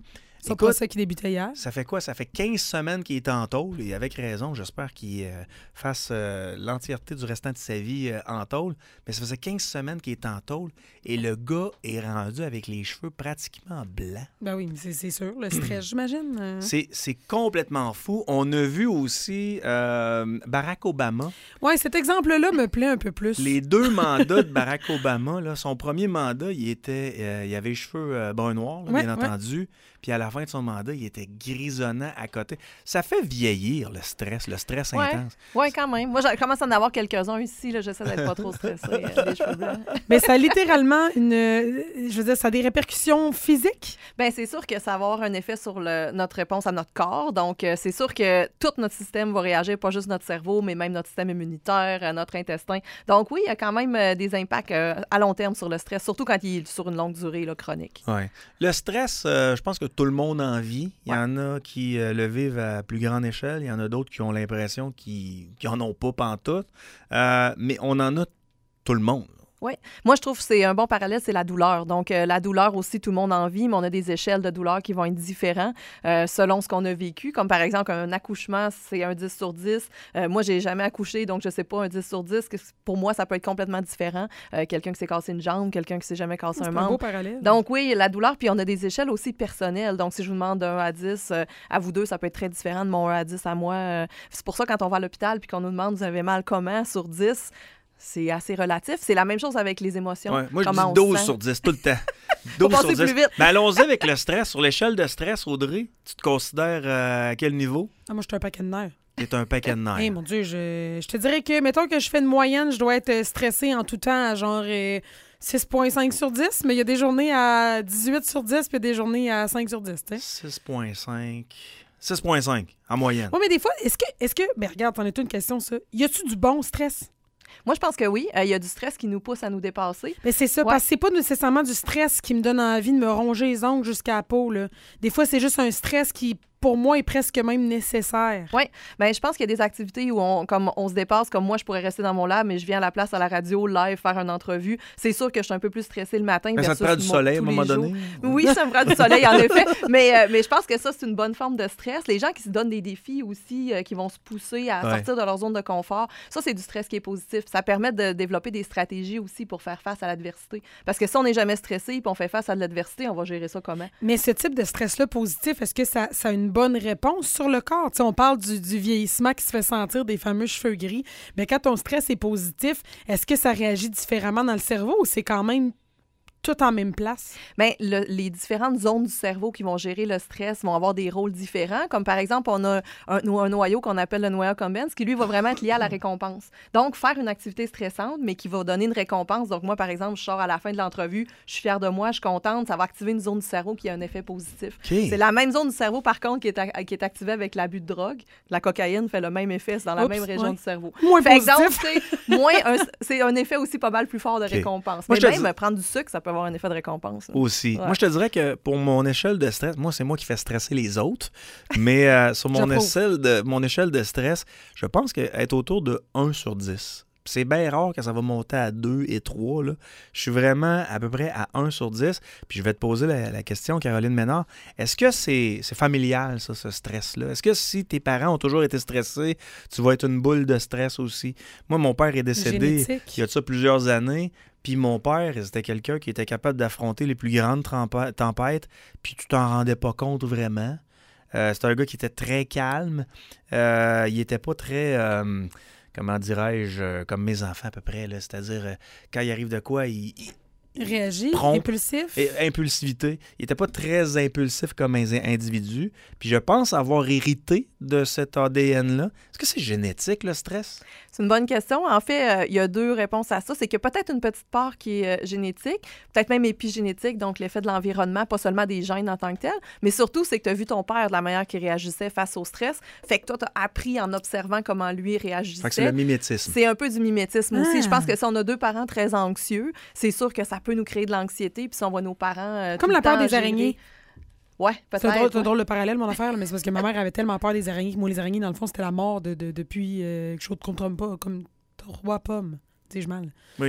Speaker 2: C'est pas ça qui débutait hier.
Speaker 1: Ça fait quoi? Ça fait quinze semaines qu'il est en tôle, et avec raison, j'espère qu'il euh, fasse euh, l'entièreté du restant de sa vie euh, en tôle. Mais ça faisait quinze semaines qu'il est en tôle, et le gars est rendu avec les cheveux pratiquement blancs.
Speaker 2: Ben oui, c'est, c'est sûr, le stress, j'imagine. Euh...
Speaker 1: C'est, c'est complètement fou. On a vu aussi euh, Barack Obama.
Speaker 2: Oui, cet exemple-là me plaît un peu plus.
Speaker 1: Les deux mandats de Barack Obama, là, son premier mandat, il était, euh, il avait les cheveux euh, bruns-noirs, là,
Speaker 2: ouais,
Speaker 1: bien
Speaker 2: ouais.
Speaker 1: entendu. Puis à la fin de son mandat, il était grisonnant à côté. Ça fait vieillir, le stress, le stress
Speaker 8: ouais.
Speaker 1: intense.
Speaker 8: Oui, quand même. Moi, je commence à en avoir quelques-uns ici. Là, j'essaie d'être pas trop stressée. Euh, des cheveux blancs.
Speaker 2: Mais ça a littéralement une... Je veux dire, ça a des répercussions physiques?
Speaker 8: Bien, c'est sûr que ça va avoir un effet sur le, notre réponse à notre corps. Donc, euh, c'est sûr que tout notre système va réagir, pas juste notre cerveau, mais même notre système immunitaire, euh, notre intestin. Donc, oui, il y a quand même euh, des impacts euh, à long terme sur le stress, surtout quand il est sur une longue durée là, chronique.
Speaker 1: Ouais. Le stress, euh, je pense que tout le monde en vit. Il y
Speaker 8: ouais.
Speaker 1: en a qui euh, le vivent à plus grande échelle. Il y en a d'autres qui ont l'impression qu'ils n'en ont pas pantoute. Euh, mais on en a tout le monde.
Speaker 8: Oui. Moi, je trouve que c'est un bon parallèle, c'est la douleur. Donc, euh, la douleur aussi, tout le monde en vit, mais on a des échelles de douleur qui vont être différentes euh, selon ce qu'on a vécu. Comme par exemple, un accouchement, c'est un dix sur dix. Euh, moi, j'ai jamais accouché, donc je sais pas, un dix sur dix. Pour moi, ça peut être complètement différent. Euh, quelqu'un qui s'est cassé une jambe, quelqu'un qui s'est jamais cassé
Speaker 2: c'est
Speaker 8: un
Speaker 2: un
Speaker 8: membre.
Speaker 2: beau parallèle.
Speaker 8: Donc, oui, la douleur, puis on a des échelles aussi personnelles. Donc, si je vous demande d'un à dix, euh, à vous deux, ça peut être très différent de mon un à dix à moi. Euh, c'est pour ça, quand on va à l'hôpital puis qu'on nous demande, vous avez mal comment sur dix, c'est assez relatif. C'est la même chose avec les émotions.
Speaker 1: Ouais, moi, je
Speaker 8: Comment
Speaker 1: dis
Speaker 8: on
Speaker 1: douze
Speaker 8: se sent.
Speaker 1: sur dix, tout le temps.
Speaker 8: Faut
Speaker 1: douze sur
Speaker 8: passer
Speaker 1: dix.
Speaker 8: plus vite.
Speaker 1: Mais allons-y avec le stress. Sur l'échelle de stress, Audrey, tu te considères euh, à quel niveau?
Speaker 2: Ah, moi, je suis un paquet de nerfs.
Speaker 1: T'es un paquet de nerfs.
Speaker 2: Hey, mon Dieu, je, je te dirais que, mettons que je fais une moyenne, je dois être stressée en tout temps à genre euh, six virgule cinq sur dix, mais il y a des journées à dix-huit sur dix puis il y a des journées à cinq sur dix. T'sais.
Speaker 1: six virgule cinq. six virgule cinq en moyenne.
Speaker 2: Oui, mais des fois, est-ce que, est-ce que, ben regarde, t'en as une question, ça. Y a-tu du bon stress?
Speaker 8: Moi, je pense que oui. Il euh, y a du stress qui nous pousse à nous dépasser.
Speaker 2: Mais c'est ça,
Speaker 8: ouais.
Speaker 2: parce que c'est pas nécessairement du stress qui me donne envie de me ronger les ongles jusqu'à la peau. Là. Des fois, c'est juste un stress qui, pour moi, est presque même nécessaire.
Speaker 8: Oui. Bien, je pense qu'il y a des activités où on, comme on se dépasse. Comme moi, je pourrais rester dans mon lab, mais je viens à la place à la radio, live, faire une entrevue. C'est sûr que je suis un peu plus stressée le matin.
Speaker 1: Mais ça te prend du soleil à un moment donné?
Speaker 8: Oui, ça me prend du soleil, en effet. Mais, euh, mais je pense que ça, c'est une bonne forme de stress. Les gens qui se donnent des défis aussi, euh, qui vont se pousser à
Speaker 1: ouais.
Speaker 8: sortir de leur zone de confort, ça, c'est du stress qui est positif. Ça permet de développer des stratégies aussi pour faire face à l'adversité. Parce que si on n'est jamais stressé et on fait face à de l'adversité, on va gérer ça comment?
Speaker 2: Mais ce type de stress-là positif, est-ce que ça, ça a une bonne réponse sur le corps? T'sais, on parle du, du vieillissement qui se fait sentir, des fameux cheveux gris. Mais quand ton stress est positif, est-ce que ça réagit différemment dans le cerveau ou c'est quand même tout en même place?
Speaker 8: Bien, le, les différentes zones du cerveau qui vont gérer le stress vont avoir des rôles différents. Comme par exemple, on a un, un noyau qu'on appelle le noyau accumbens qui, lui, va vraiment être lié à la récompense. Donc, faire une activité stressante, mais qui va donner une récompense. Donc, moi, par exemple, je sors à la fin de l'entrevue, je suis fière de moi, je suis contente, ça va activer une zone du cerveau qui a un effet positif.
Speaker 1: Okay.
Speaker 8: C'est la même zone du cerveau, par contre, qui est, a, qui est activée avec l'abus de drogue. La cocaïne fait le même effet, c'est dans la
Speaker 2: Oups,
Speaker 8: même région
Speaker 2: ouais.
Speaker 8: du cerveau.
Speaker 2: Moins
Speaker 8: fait
Speaker 2: positif.
Speaker 8: Donc, c'est, moins un, c'est un effet aussi pas mal plus fort de
Speaker 1: okay.
Speaker 8: récompense.
Speaker 1: Moi,
Speaker 8: mais même
Speaker 1: dis...
Speaker 8: prendre du sucre, ça peut avoir un effet de récompense. Là.
Speaker 1: Aussi.
Speaker 8: Ouais.
Speaker 1: Moi, je te dirais que pour mon échelle de stress, moi, c'est moi qui fais stresser les autres, mais euh, sur mon échelle, de, mon échelle de stress, je pense qu'être autour de un sur dix. C'est bien rare que ça va monter à deux et trois. Là. Je suis vraiment à peu près à un sur dix. Puis je vais te poser la, la question, Caroline Ménard. Est-ce que c'est, c'est familial, ça, ce stress-là? Est-ce que si tes parents ont toujours été stressés, tu vas être une boule de stress aussi? Moi, mon père est décédé
Speaker 2: Génétique.
Speaker 1: il y a de ça plusieurs années. Puis mon père, c'était quelqu'un qui était capable d'affronter les plus grandes trempa- tempêtes, puis tu t'en rendais pas compte vraiment. Euh, c'était un gars qui était très calme. Euh, il était pas très... Euh, comment dirais-je, euh, comme mes enfants à peu près, là, c'est-à-dire euh, quand il arrive de quoi, il, il
Speaker 2: réagit,
Speaker 1: prompt,
Speaker 2: impulsif.
Speaker 1: Et impulsivité. Il n'était pas très impulsif comme un individu. Puis je pense avoir hérité de cet A D N-là. Est-ce que c'est génétique, le stress?
Speaker 8: C'est une bonne question. En fait, euh, il y a deux réponses à ça. C'est qu'il y a peut-être une petite part qui est euh, génétique, peut-être même épigénétique, donc l'effet de l'environnement, pas seulement des gènes en tant que tel, mais surtout, c'est que tu as vu ton père de la manière qu'il réagissait face au stress. Fait que toi, tu as appris en observant comment lui réagissait.
Speaker 1: Fait que c'est le mimétisme.
Speaker 8: C'est un peu du mimétisme
Speaker 2: ah.
Speaker 8: aussi. Je pense que si on a deux parents très anxieux, c'est sûr que ça peut nous créer de l'anxiété, puis si on voit nos parents euh,
Speaker 2: Comme
Speaker 8: tout
Speaker 2: la
Speaker 8: le
Speaker 2: peur
Speaker 8: temps
Speaker 2: des
Speaker 8: gérer...
Speaker 2: araignées.
Speaker 8: Ouais, peut-être.
Speaker 2: C'est un drôle,
Speaker 8: ouais.
Speaker 2: un drôle de parallèle, mon affaire, là, mais c'est parce que ma mère avait tellement peur des araignées que moi, les araignées, dans le fond, c'était la mort de, de, depuis euh, quelque chose de contre pas, comme trois pommes. Dis-je mal.
Speaker 1: Oui.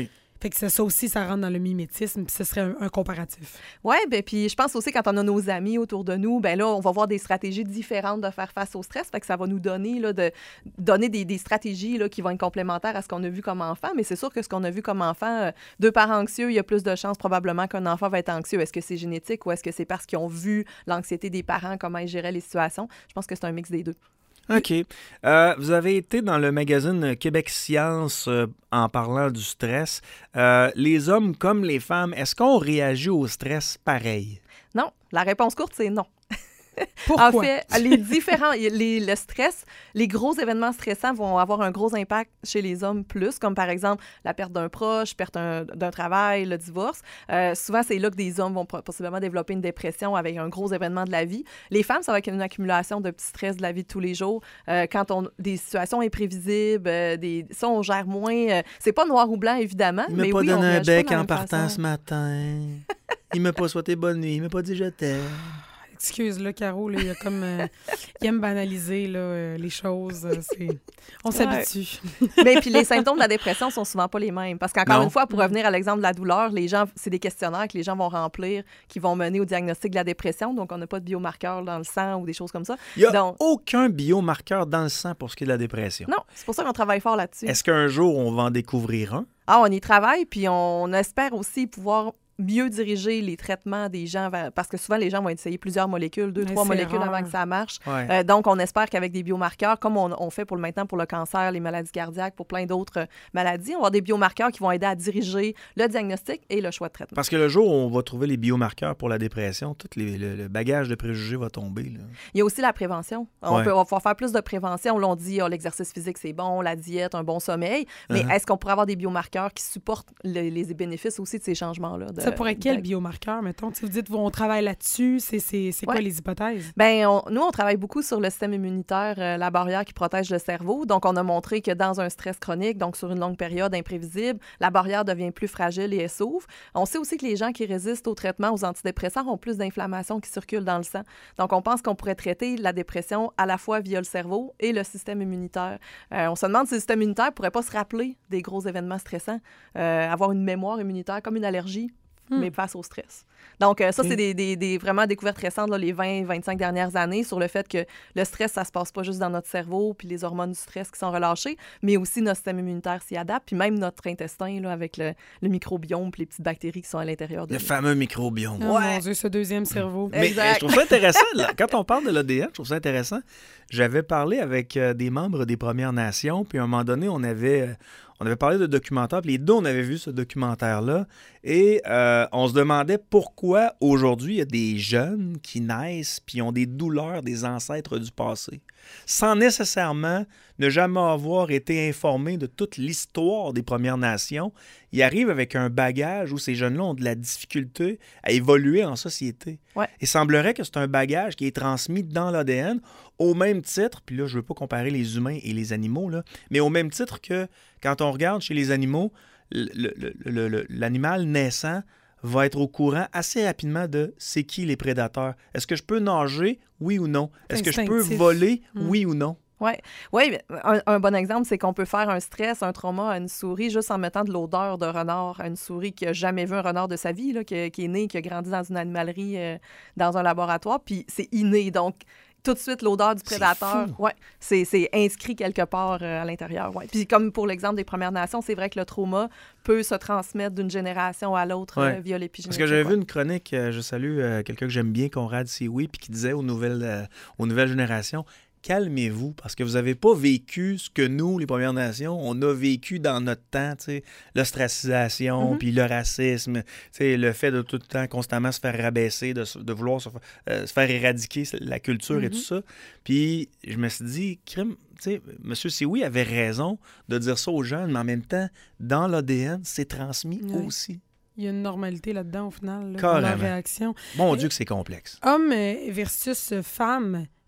Speaker 2: Fait que ça, ça aussi, ça rentre dans le mimétisme, puis ce serait un, un comparatif.
Speaker 8: Oui, ben puis je pense aussi quand on a nos amis autour de nous, ben là, on va voir des stratégies différentes de faire face au stress. Fait que ça va nous donner, là, de, donner des, des stratégies là, qui vont être complémentaires à ce qu'on a vu comme enfant. Mais c'est sûr que ce qu'on a vu comme enfant, euh, deux parents anxieux, il y a plus de chances probablement qu'un enfant va être anxieux. Est-ce que c'est génétique ou est-ce que c'est parce qu'ils ont vu l'anxiété des parents, comment ils géraient les situations? Je pense que c'est un mix des deux.
Speaker 1: OK. Euh, vous avez été dans le magazine Québec Science euh, en parlant du stress. Euh, les hommes comme les femmes, est-ce qu'on réagit au stress pareil?
Speaker 8: Non. La réponse courte, c'est non.
Speaker 2: Pourquoi?
Speaker 8: En fait, les différents, les, le stress, les gros événements stressants vont avoir un gros impact chez les hommes plus, comme par exemple la perte d'un proche, perte un, d'un travail, le divorce. Euh, souvent, c'est là que des hommes vont possiblement développer une dépression avec un gros événement de la vie. Les femmes, ça va être une accumulation de petits stress de la vie de tous les jours. Euh, quand on des situations imprévisibles, euh, des, ça, on gère moins. Euh, c'est pas noir ou blanc, évidemment.
Speaker 1: Il m'a
Speaker 8: mais
Speaker 1: pas
Speaker 8: oui,
Speaker 1: donné un bec en
Speaker 8: partant
Speaker 1: façon. Ce matin. Il m'a pas souhaité bonne nuit. Il m'a pas dit je t'aime.
Speaker 2: Excuse, là, Caro, là, il, a comme, euh, il aime banaliser là, euh, les choses. Euh, c'est... On s'habitue.
Speaker 8: Mais puis les symptômes de la dépression sont souvent pas les mêmes. Parce qu'encore
Speaker 1: Non.
Speaker 8: une fois, pour revenir à l'exemple de la douleur, les gens, c'est des questionnaires que les gens vont remplir qui vont mener au diagnostic de la dépression. Donc, on n'a pas de biomarqueurs dans le sang ou des choses comme ça.
Speaker 1: Il n'y a
Speaker 8: Donc,
Speaker 1: aucun biomarqueur dans le sang pour ce qui est de la dépression.
Speaker 8: non, c'est pour ça qu'on travaille fort là-dessus.
Speaker 1: Est-ce qu'un jour, on va en découvrir un?
Speaker 8: Ah, on y travaille, puis on espère aussi pouvoir mieux diriger les traitements des gens vers... parce que souvent, les gens vont essayer plusieurs molécules, deux,
Speaker 2: Mais
Speaker 8: trois
Speaker 2: c'est
Speaker 8: molécules
Speaker 2: rare.
Speaker 8: avant que ça marche.
Speaker 1: Ouais.
Speaker 8: Euh, donc, on espère qu'avec des biomarqueurs, comme on, on fait pour le maintenant pour le cancer, les maladies cardiaques, pour plein d'autres euh, maladies, on va avoir des biomarqueurs qui vont aider à diriger le diagnostic et le choix de traitement.
Speaker 1: Parce que le jour où on va trouver les biomarqueurs pour la dépression, tout les, le, le bagage de préjugés va tomber. Là.
Speaker 8: Il y a aussi la prévention. On,
Speaker 1: Ouais.
Speaker 8: peut, on va pouvoir faire plus de prévention. Là, on dit oh, l'exercice physique, c'est bon, la diète, un bon sommeil. Mais
Speaker 1: Uh-huh.
Speaker 8: est-ce qu'on pourrait avoir des biomarqueurs qui supportent le- les bénéfices aussi de ces changements-là? De,
Speaker 2: Ça pourrait être quel
Speaker 8: de-
Speaker 2: biomarqueur, mettons? Si vous dites on travaille là-dessus, c'est, c'est, c'est
Speaker 8: Ouais.
Speaker 2: quoi les hypothèses?
Speaker 8: Ben, on- nous, on travaille beaucoup sur le système immunitaire, euh, la barrière qui protège le cerveau. Donc, on a montré que dans un stress chronique, donc sur une longue période imprévisible, la barrière devient plus fragile et elle s'ouvre. On sait aussi que les gens qui résistent au traitement, aux antidépresseurs, ont plus d'inflammation qui circule dans le sang. Donc, on pense qu'on pourrait traiter la dépression à la fois via le cerveau et le système immunitaire. Euh, on se demande si le système immunitaire ne pourrait pas se rappeler des gros événements stressants, euh, avoir une mémoire immunitaire comme une allergie,
Speaker 2: Hmm.
Speaker 8: mais face au stress. Donc, euh, ça,
Speaker 1: Ok.
Speaker 8: c'est des, des, des vraiment découvertes récentes, là, les vingt vingt-cinq dernières années, sur le fait que le stress, ça se passe pas juste dans notre cerveau, puis les hormones du stress qui sont relâchées, mais aussi notre système immunitaire s'y adapte, puis même notre intestin, là, avec le, le microbiome, puis les petites bactéries qui sont à l'intérieur de
Speaker 1: Le
Speaker 8: nous.
Speaker 1: fameux microbiome.
Speaker 2: Oh mon Dieu, ce deuxième cerveau.
Speaker 1: Mais
Speaker 8: Exact.
Speaker 1: euh, je trouve ça intéressant. Là. Quand on parle de l'A D N, je trouve ça intéressant. J'avais parlé avec euh, des membres des Premières Nations, puis à un moment donné, on avait, euh, on avait parlé de documentaire, puis les deux, on avait vu ce documentaire-là, et euh, on se demandait pourquoi aujourd'hui, il y a des jeunes qui naissent puis ont des douleurs des ancêtres du passé, sans nécessairement ne jamais avoir été informés de toute l'histoire des Premières Nations. Ils arrivent avec un bagage où ces jeunes-là ont de la difficulté à évoluer en société.
Speaker 8: Ouais.
Speaker 1: Il semblerait que c'est un bagage qui est transmis dans l'A D N au même titre, puis là, je ne veux pas comparer les humains et les animaux, là, mais au même titre que quand on regarde chez les animaux, le- le- le- le- l'animal naissant va être au courant assez rapidement de c'est qui les prédateurs. Est-ce que je peux nager, oui ou non? Est-ce que je peux
Speaker 2: Instinctif.
Speaker 1: voler,
Speaker 2: Mm.
Speaker 1: oui ou non?
Speaker 8: Oui, ouais, un, un bon exemple, c'est qu'on peut faire un stress, un trauma à une souris juste en mettant de l'odeur de renard à une souris qui n'a jamais vu un renard de sa vie, là, qui, qui est née, qui a grandi dans une animalerie, euh, dans un laboratoire, puis c'est inné. Donc, tout de suite, l'odeur du
Speaker 1: C'est
Speaker 8: prédateur,
Speaker 1: fou.
Speaker 8: ouais, c'est, c'est inscrit quelque part euh, à l'intérieur. Ouais. Puis comme pour l'exemple des Premières Nations, c'est vrai que le trauma peut se transmettre d'une génération à l'autre
Speaker 1: Ouais.
Speaker 8: euh, via l'épigénétique.
Speaker 1: Parce que j'avais
Speaker 8: ouais.
Speaker 1: vu une chronique, euh, je salue euh, quelqu'un que j'aime bien, Conrad Sioui, puis qui disait aux nouvelles, euh, aux nouvelles générations, calmez-vous, parce que vous n'avez pas vécu ce que nous, les Premières Nations, on a vécu dans notre temps, tu sais, l'ostracisation,
Speaker 8: Mhm.
Speaker 1: puis le racisme, tu sais, le fait de tout le temps constamment se faire rabaisser, de, se- de vouloir se, fa- euh, se faire éradiquer la culture et
Speaker 8: Mhm.
Speaker 1: tout ça. Puis je me suis dit, crime, tu sais, M. Sioui avait raison de dire ça aux jeunes, mais en même temps, dans l'A D N, c'est transmis
Speaker 2: Ouais.
Speaker 1: aussi.
Speaker 2: Il y a une normalité là-dedans, au final, là, dans
Speaker 1: Carrément.
Speaker 2: leur réaction.
Speaker 1: Mon Dieu que c'est complexe.
Speaker 2: Homme euh, versus femme,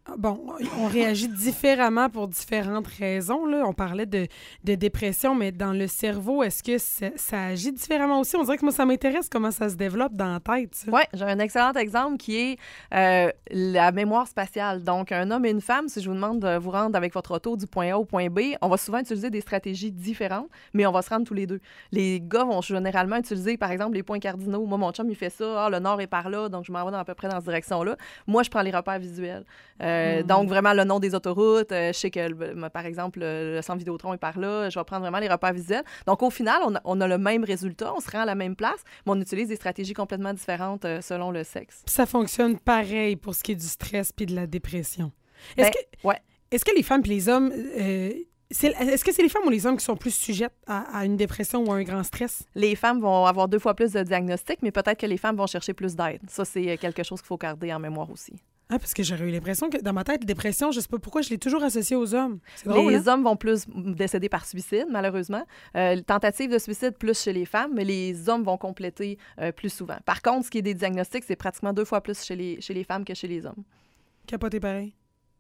Speaker 2: Bon, on réagit différemment pour différentes raisons. Là. On parlait de, de dépression, mais dans le cerveau, est-ce que ça, ça agit différemment aussi? On dirait que moi, ça m'intéresse comment ça se développe dans la tête.
Speaker 8: Oui, j'ai un excellent exemple qui est euh, la mémoire spatiale. Donc, un homme et une femme, si je vous demande de vous rendre avec votre auto du point A au point B, on va souvent utiliser des stratégies différentes, mais on va se rendre tous les deux. Les gars vont généralement utiliser, par exemple, les points cardinaux. Moi, mon chum, il fait ça. Ah, le nord est par là, donc je m'en vais dans, à peu près dans cette direction-là. Moi, je prends les repères visuels. Euh, Euh, mm. Donc, vraiment, le nom des autoroutes. Euh, je sais que, le, par exemple, le, le centre Vidéotron est par là. Je vais prendre vraiment les repères visuels. Donc, au final, on a, on a le même résultat. On se rend à la même place, mais on utilise des stratégies complètement différentes euh, selon le sexe.
Speaker 2: Puis ça fonctionne pareil pour ce qui est du stress puis de la dépression. Est-ce,
Speaker 8: ben,
Speaker 2: que,
Speaker 8: ouais.
Speaker 2: est-ce que les femmes et les hommes... Euh, C'est, est-ce que c'est les femmes ou les hommes qui sont plus sujettes à, à une dépression ou à un grand stress?
Speaker 8: Les femmes vont avoir deux fois plus de diagnostics, mais peut-être que les femmes vont chercher plus d'aide. Ça, c'est quelque chose qu'il faut garder en mémoire aussi.
Speaker 2: Ah, parce que j'aurais eu l'impression que dans ma tête, la dépression, je sais pas pourquoi, je l'ai toujours associée aux hommes. C'est drôle,
Speaker 8: les
Speaker 2: hein?
Speaker 8: hommes vont plus décéder par suicide, malheureusement. Euh, tentative de suicide plus chez les femmes, mais les hommes vont compléter euh, plus souvent. Par contre, ce qui est des diagnostics, c'est pratiquement deux fois plus chez les, chez les femmes que chez les hommes.
Speaker 2: Capoté pareil.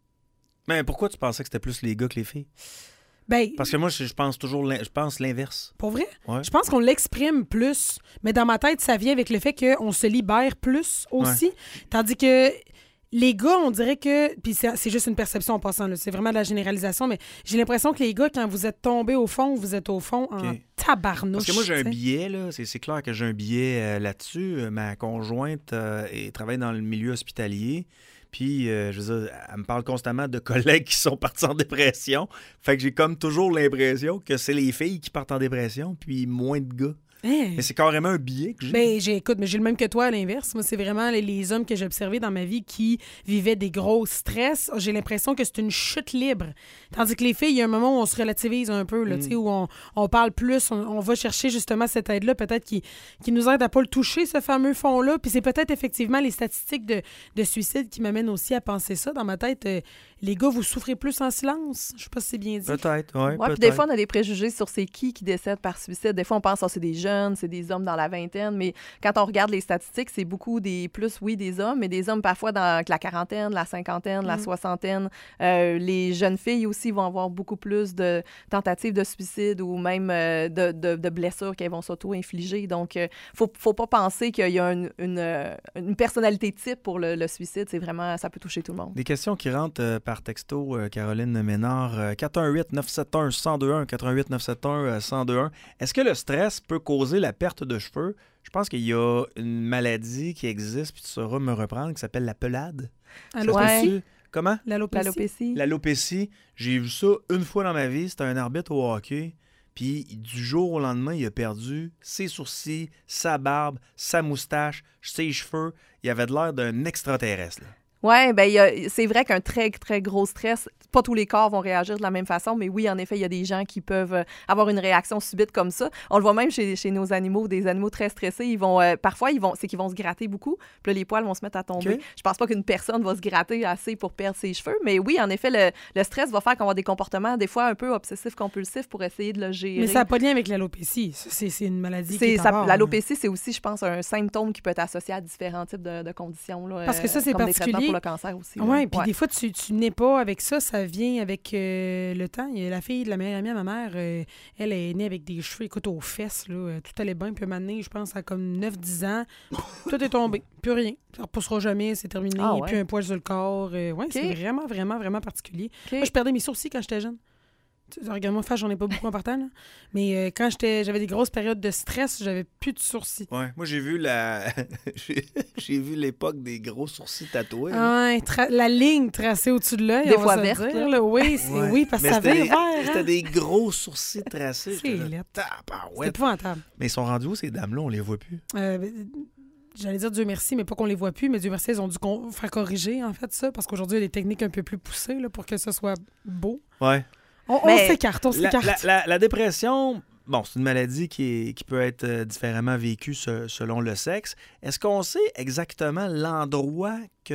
Speaker 1: Mais pourquoi tu pensais que c'était plus les gars que les filles?
Speaker 2: Ben,
Speaker 1: Parce que moi, je, je pense toujours je pense l'inverse.
Speaker 2: Pour vrai?
Speaker 1: Ouais.
Speaker 2: Je pense qu'on l'exprime plus, mais dans ma tête, ça vient avec le fait qu'on se libère plus aussi. Ouais. Tandis que les gars, on dirait que... Puis c'est, c'est juste une perception en passant, là, c'est vraiment de la généralisation, mais j'ai l'impression que les gars, quand vous êtes tombés au fond, vous êtes au fond en okay. tabarnouche.
Speaker 1: Parce que moi, j'ai
Speaker 2: t'sais.
Speaker 1: un billet, là. C'est, c'est clair que j'ai un billet euh, là-dessus. Euh, ma conjointe euh, est, travaille dans le milieu hospitalier. Puis, euh, je veux dire, elle me parle constamment de collègues qui sont partis en dépression. Fait que j'ai comme toujours l'impression que c'est les filles qui partent en dépression, puis moins de gars. Hein? Mais c'est carrément un biais que j'ai.
Speaker 2: Ben, j'ai, écoute, mais j'ai le même que toi à l'inverse. Moi, c'est vraiment les, les hommes que j'ai observés dans ma vie qui vivaient des gros stress. J'ai l'impression que c'est une chute libre. Tandis que les filles, il y a un moment où on se relativise un peu, là, mm. où on, on parle plus, on, on va chercher justement cette aide-là, peut-être qui, qui nous aide à pas le toucher, ce fameux fond-là. Puis c'est peut-être effectivement les statistiques de, de suicide qui m'amènent aussi à penser ça. Dans ma tête, euh, les gars, vous souffrez plus en silence. Je sais pas si c'est bien dit.
Speaker 1: Peut-être, oui.
Speaker 8: Ouais,
Speaker 1: peut-être.
Speaker 8: Puis des fois, on a des préjugés sur c'est qui qui décède par suicide. Des fois, on pense que oh, c'est des jeunes, c'est des hommes dans la vingtaine, mais quand on regarde les statistiques, c'est beaucoup des plus, oui, des hommes, mais des hommes parfois dans la quarantaine, la cinquantaine, mm. la soixantaine. Euh, les jeunes filles aussi vont avoir beaucoup plus de tentatives de suicide ou même euh, de, de, de blessures qu'elles vont s'auto-infliger. Donc, il euh, ne faut, faut pas penser qu'il y a une, une, une personnalité type pour le, le suicide. C'est vraiment, ça peut toucher tout le monde.
Speaker 1: Des questions qui rentrent euh, par texto, euh, Caroline Ménard, euh, quatre un huit neuf sept un un zéro deux un, quatre un huit neuf sept un un zéro deux un. Est-ce que le stress peut causer la perte de cheveux? Je pense qu'il y a une maladie qui existe, puis tu sauras me reprendre, qui s'appelle la pelade.
Speaker 2: Alopécie.
Speaker 1: Ouais. Comment?
Speaker 2: L'alopécie.
Speaker 8: L'alopécie.
Speaker 1: L'alopécie. J'ai vu ça une fois dans ma vie. C'était un arbitre au hockey. Puis du jour au lendemain, il a perdu ses sourcils, sa barbe, sa moustache, ses cheveux. Il avait de l'air d'un extraterrestre, là.
Speaker 8: Oui, bien, c'est vrai qu'un très, très gros stress, pas tous les corps vont réagir de la même façon, mais oui, en effet, il y a des gens qui peuvent avoir une réaction subite comme ça. On le voit même chez, chez nos animaux, des animaux très stressés, ils vont, euh, parfois, ils vont, c'est qu'ils vont se gratter beaucoup, puis là, les poils vont se mettre à tomber. Okay. Je pense pas qu'une personne va se gratter assez pour perdre ses cheveux, mais oui, en effet, le, le stress va faire qu'on va avoir des comportements, des fois, un peu obsessifs-compulsifs pour essayer de le gérer.
Speaker 2: Mais ça n'a pas de lien avec l'alopécie. C'est, c'est une maladie
Speaker 8: c'est,
Speaker 2: qui est
Speaker 8: ça,
Speaker 2: bord,
Speaker 8: l'alopécie, hein. C'est aussi, je pense, un symptôme qui peut être associé à différents types de, de conditions. Là,
Speaker 2: Parce que ça, c'est
Speaker 8: comme
Speaker 2: particulier.
Speaker 8: Pour le cancer aussi.
Speaker 2: Oui, puis ouais. Des fois, tu, tu n'es pas avec ça, ça vient avec euh, le temps. Il y a la fille de la meilleure amie à ma mère, euh, elle est née avec des cheveux, écoute, aux fesses, là, tout allait bien, puis maintenant, je pense, à comme neuf dix ans, tout est tombé, plus rien. Ça ne repoussera jamais, c'est terminé, ah, ouais. Plus un poil sur le corps. Euh, oui, okay. C'est vraiment, vraiment, vraiment particulier. Okay. Moi, je perdais mes sourcils quand j'étais jeune. Regarde-moi, face, j'en ai pas beaucoup en partant, là. Mais euh, quand j'étais, j'avais des grosses périodes de stress, j'avais plus de sourcils.
Speaker 1: Ouais, moi, j'ai vu la... j'ai, j'ai vu l'époque des gros sourcils tatoués.
Speaker 2: Ouais, tra- la ligne tracée au-dessus de l'œil.
Speaker 8: Des fois verte.
Speaker 2: Dire, là. Oui, c'est... ouais. Oui, parce que ça avait vert. Hein?
Speaker 1: C'était des gros sourcils tracés.
Speaker 2: C'est lettre. C'est épouvantable.
Speaker 1: Mais ils sont rendus où, ces dames-là? On les voit plus.
Speaker 2: Euh, J'allais dire Dieu merci, mais pas qu'on les voit plus, mais Dieu merci, ils ont dû con- faire corriger, en fait, ça, parce qu'aujourd'hui, il y a des techniques un peu plus poussées là, pour que ce soit beau.
Speaker 1: Ouais.
Speaker 2: On, on s'écarte, on s'écarte.
Speaker 1: La, la, la dépression, bon, c'est une maladie qui, est, qui peut être euh, différemment vécue se, selon le sexe. Est-ce qu'on sait exactement l'endroit que cette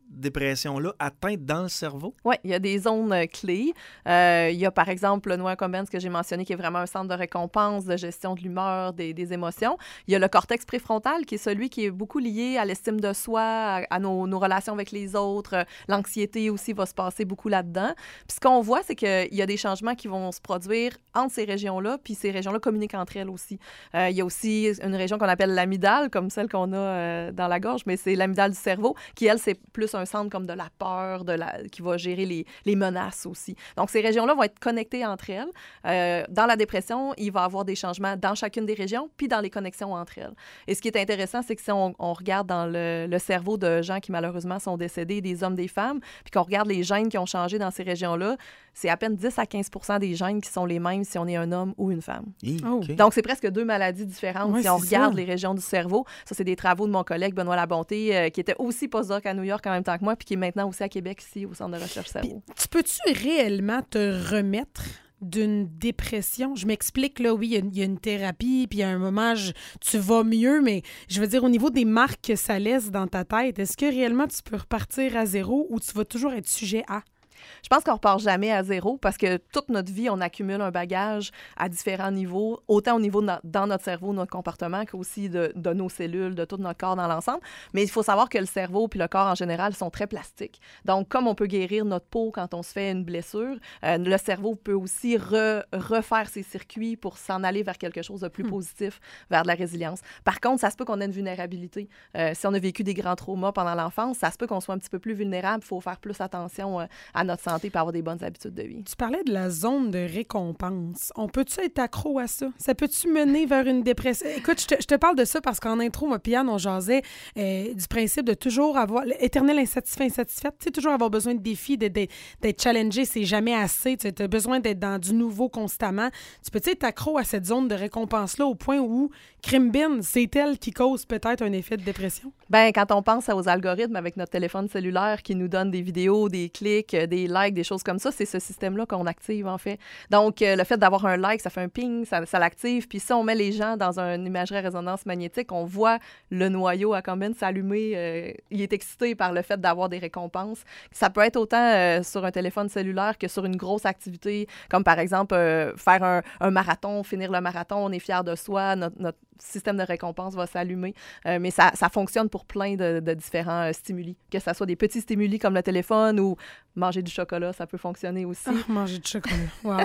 Speaker 1: dépression-là atteinte dans le cerveau?
Speaker 8: Oui, il y a des zones euh, clés. Euh, il y a, par exemple, le Noah Combens que j'ai mentionné, qui est vraiment un centre de récompense, de gestion de l'humeur, des, des émotions. Il y a le cortex préfrontal, qui est celui qui est beaucoup lié à l'estime de soi, à, à nos, nos relations avec les autres. L'anxiété aussi va se passer beaucoup là-dedans. Puis ce qu'on voit, c'est qu'il y a des changements qui vont se produire entre ces régions-là, puis ces régions-là communiquent entre elles aussi. Euh, il y a aussi une région qu'on appelle l'amygdale, comme celle qu'on a euh, dans la gorge, mais c'est l'amygdale du cerveau, qui, elle, c'est plus un centre comme de la peur, de la, qui va gérer les, les menaces aussi. Donc, ces régions-là vont être connectées entre elles. Euh, dans la dépression, il va y avoir des changements dans chacune des régions, puis dans les connexions entre elles. Et ce qui est intéressant, c'est que si on, on regarde dans le, le cerveau de gens qui, malheureusement, sont décédés, des hommes, des femmes, puis qu'on regarde les gènes qui ont changé dans ces régions-là, c'est à peine dix à quinze pour cent des gènes qui sont les mêmes si on est un homme ou une femme.
Speaker 1: Oh. Okay.
Speaker 8: Donc, c'est presque deux maladies différentes
Speaker 2: ouais,
Speaker 8: si on regarde
Speaker 2: ça.
Speaker 8: les régions du cerveau. Ça, c'est des travaux de mon collègue Benoît Labonté, euh, qui était aussi postdoc à New York en même temps que moi, puis qui est maintenant aussi à Québec, ici, au Centre de recherche cerveau.
Speaker 2: Puis, tu peux-tu réellement te remettre d'une dépression? Je m'explique, là, oui, il y, y a une thérapie, puis à un moment, je, tu vas mieux, mais je veux dire, au niveau des marques que ça laisse dans ta tête, est-ce que réellement tu peux repartir à zéro ou tu vas toujours être sujet à?
Speaker 8: Je pense qu'on repart jamais à zéro parce que toute notre vie, on accumule un bagage à différents niveaux, autant au niveau de no- dans notre cerveau, notre comportement, qu'aussi de, de nos cellules, de tout notre corps dans l'ensemble. Mais il faut savoir que le cerveau puis le corps en général sont très plastiques. Donc, comme on peut guérir notre peau quand on se fait une blessure, euh, le cerveau peut aussi re- refaire ses circuits pour s'en aller vers quelque chose de plus mmh. positif, vers de la résilience. Par contre, ça se peut qu'on ait une vulnérabilité. Euh, si on a vécu des grands traumas pendant l'enfance, ça se peut qu'on soit un petit peu plus vulnérable. Il faut faire plus attention euh, à notre santé pour avoir des bonnes habitudes de vie.
Speaker 2: Tu parlais de la zone de récompense. On peut-tu être accro à ça? Ça peut-tu mener vers une dépression? Écoute, je te, je te parle de ça parce qu'en intro, moi, Piane, on jasait euh, du principe de toujours avoir l'éternel insatisfait, insatisfaite. Tu sais, toujours avoir besoin de défis, de, de, d'être challengé, c'est jamais assez. Tu as besoin d'être dans du nouveau constamment. Tu peux-tu être accro à cette zone de récompense-là au point où, crime bin, c'est elle qui cause peut-être un effet de dépression?
Speaker 8: Bien, quand on pense aux algorithmes avec notre téléphone cellulaire qui nous donne des vidéos, des clics, des likes, des choses comme ça, c'est ce système-là qu'on active, en fait. Donc, euh, le fait d'avoir un like, ça fait un ping, ça, ça l'active. Puis si on met les gens dans une imagerie à résonance magnétique, on voit le noyau à Combens s'allumer. Euh, il est excité par le fait d'avoir des récompenses. Ça peut être autant euh, sur un téléphone cellulaire que sur une grosse activité, comme par exemple euh, faire un, un marathon, finir le marathon, on est fier de soi, notre, notre système de récompense va s'allumer. Euh, mais ça, ça fonctionne pour plein de, de différents euh, stimuli, que ce soit des petits stimuli comme le téléphone ou manger du chocolat, ça peut fonctionner aussi.
Speaker 2: Ah, manger du chocolat, wow.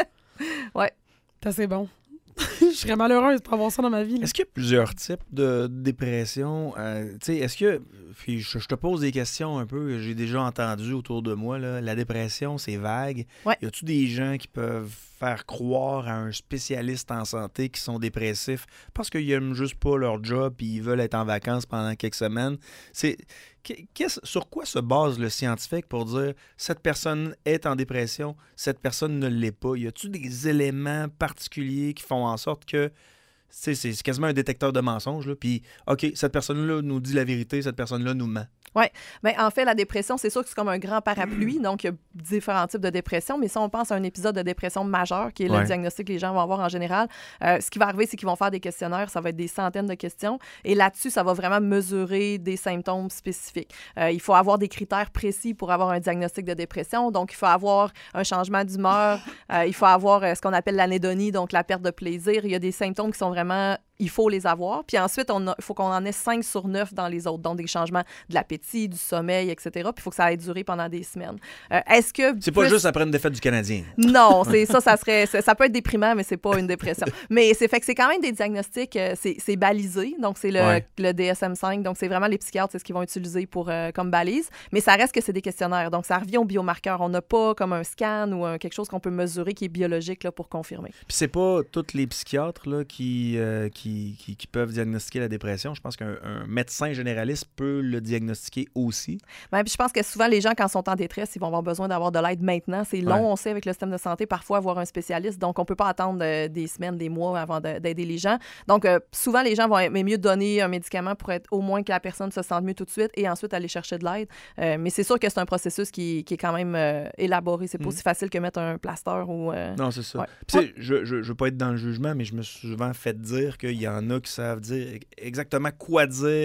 Speaker 8: Ouais.
Speaker 2: Ça, c'est bon. Je serais malheureuse pour avoir ça dans ma vie. Là.
Speaker 1: Est-ce qu'il y a plusieurs types de dépression? Euh, tu sais, est-ce que... Puis je, je te pose des questions un peu, j'ai déjà entendu autour de moi, là, la dépression, c'est vague.
Speaker 8: Ouais.
Speaker 1: Y a-tu des gens qui peuvent faire croire à un spécialiste en santé qui sont dépressifs parce qu'ils n'aiment juste pas leur job et ils veulent être en vacances pendant quelques semaines? C'est... Qu'est-ce, sur quoi se base le scientifique pour dire cette personne est en dépression, cette personne ne l'est pas? Y a-t-il des éléments particuliers qui font en sorte que c'est, c'est quasiment un détecteur de mensonges, là, puis OK, cette personne-là nous dit la vérité, cette personne-là nous ment?
Speaker 8: Oui. Bien, en fait, la dépression, c'est sûr que c'est comme un grand parapluie. Donc, il y a différents types de dépression. Mais si on pense à un épisode de dépression majeure, qui est
Speaker 1: ouais.
Speaker 8: le diagnostic que les gens vont avoir en général, euh, ce qui va arriver, c'est qu'ils vont faire des questionnaires. Ça va être des centaines de questions. Et là-dessus, ça va vraiment mesurer des symptômes spécifiques. Euh, il faut avoir des critères précis pour avoir un diagnostic de dépression. Donc, il faut avoir un changement d'humeur. Euh, il faut avoir euh, ce qu'on appelle l'anédonie, donc la perte de plaisir. Il y a des symptômes qui sont vraiment... Il faut les avoir. Puis ensuite, il faut qu'on en ait cinq sur neuf dans les autres. Donc, des changements de l'appétit, du sommeil, et cetera. Puis il faut que ça ait duré pendant des semaines. Euh, est-ce que...
Speaker 1: C'est
Speaker 8: plus...
Speaker 1: pas juste après une défaite du Canadien.
Speaker 8: Non, c'est ça, ça serait... Ça peut être déprimant, mais c'est pas une dépression. Mais c'est fait que c'est quand même des diagnostics, euh, c'est, c'est balisé. Donc, c'est le,
Speaker 1: ouais.
Speaker 8: le D S M cinq. Donc, c'est vraiment les psychiatres, c'est ce qu'ils vont utiliser pour, euh, comme balise. Mais ça reste que c'est des questionnaires. Donc, ça revient aux biomarqueurs. On n'a pas comme un scan ou un, quelque chose qu'on peut mesurer qui est biologique là, pour confirmer.
Speaker 1: Puis c'est pas tous les psychiatres là, qui, euh, qui, qui, qui peuvent diagnostiquer la dépression. Je pense qu'un un médecin généraliste peut le diagnostiquer aussi.
Speaker 8: Ben, puis je pense que souvent, les gens, quand ils sont en détresse, ils vont avoir besoin d'avoir de l'aide maintenant. C'est long,
Speaker 1: ouais.
Speaker 8: on sait, avec le système de santé, parfois, avoir un spécialiste. Donc, on ne peut pas attendre euh, des semaines, des mois avant de, d'aider les gens. Donc, euh, souvent, les gens vont aimer mieux donner un médicament pour être au moins que la personne se sente mieux tout de suite et ensuite aller chercher de l'aide. Euh, mais c'est sûr que c'est un processus qui, qui est quand même euh, élaboré. C'est pas mm. aussi facile que mettre un plaster ou... Euh...
Speaker 1: Non, c'est ça.
Speaker 8: Ouais.
Speaker 1: Puis, ouais. je ne veux pas être dans le jugement, mais je me suis souvent fait dire qu'il y en a qui savent dire exactement quoi dire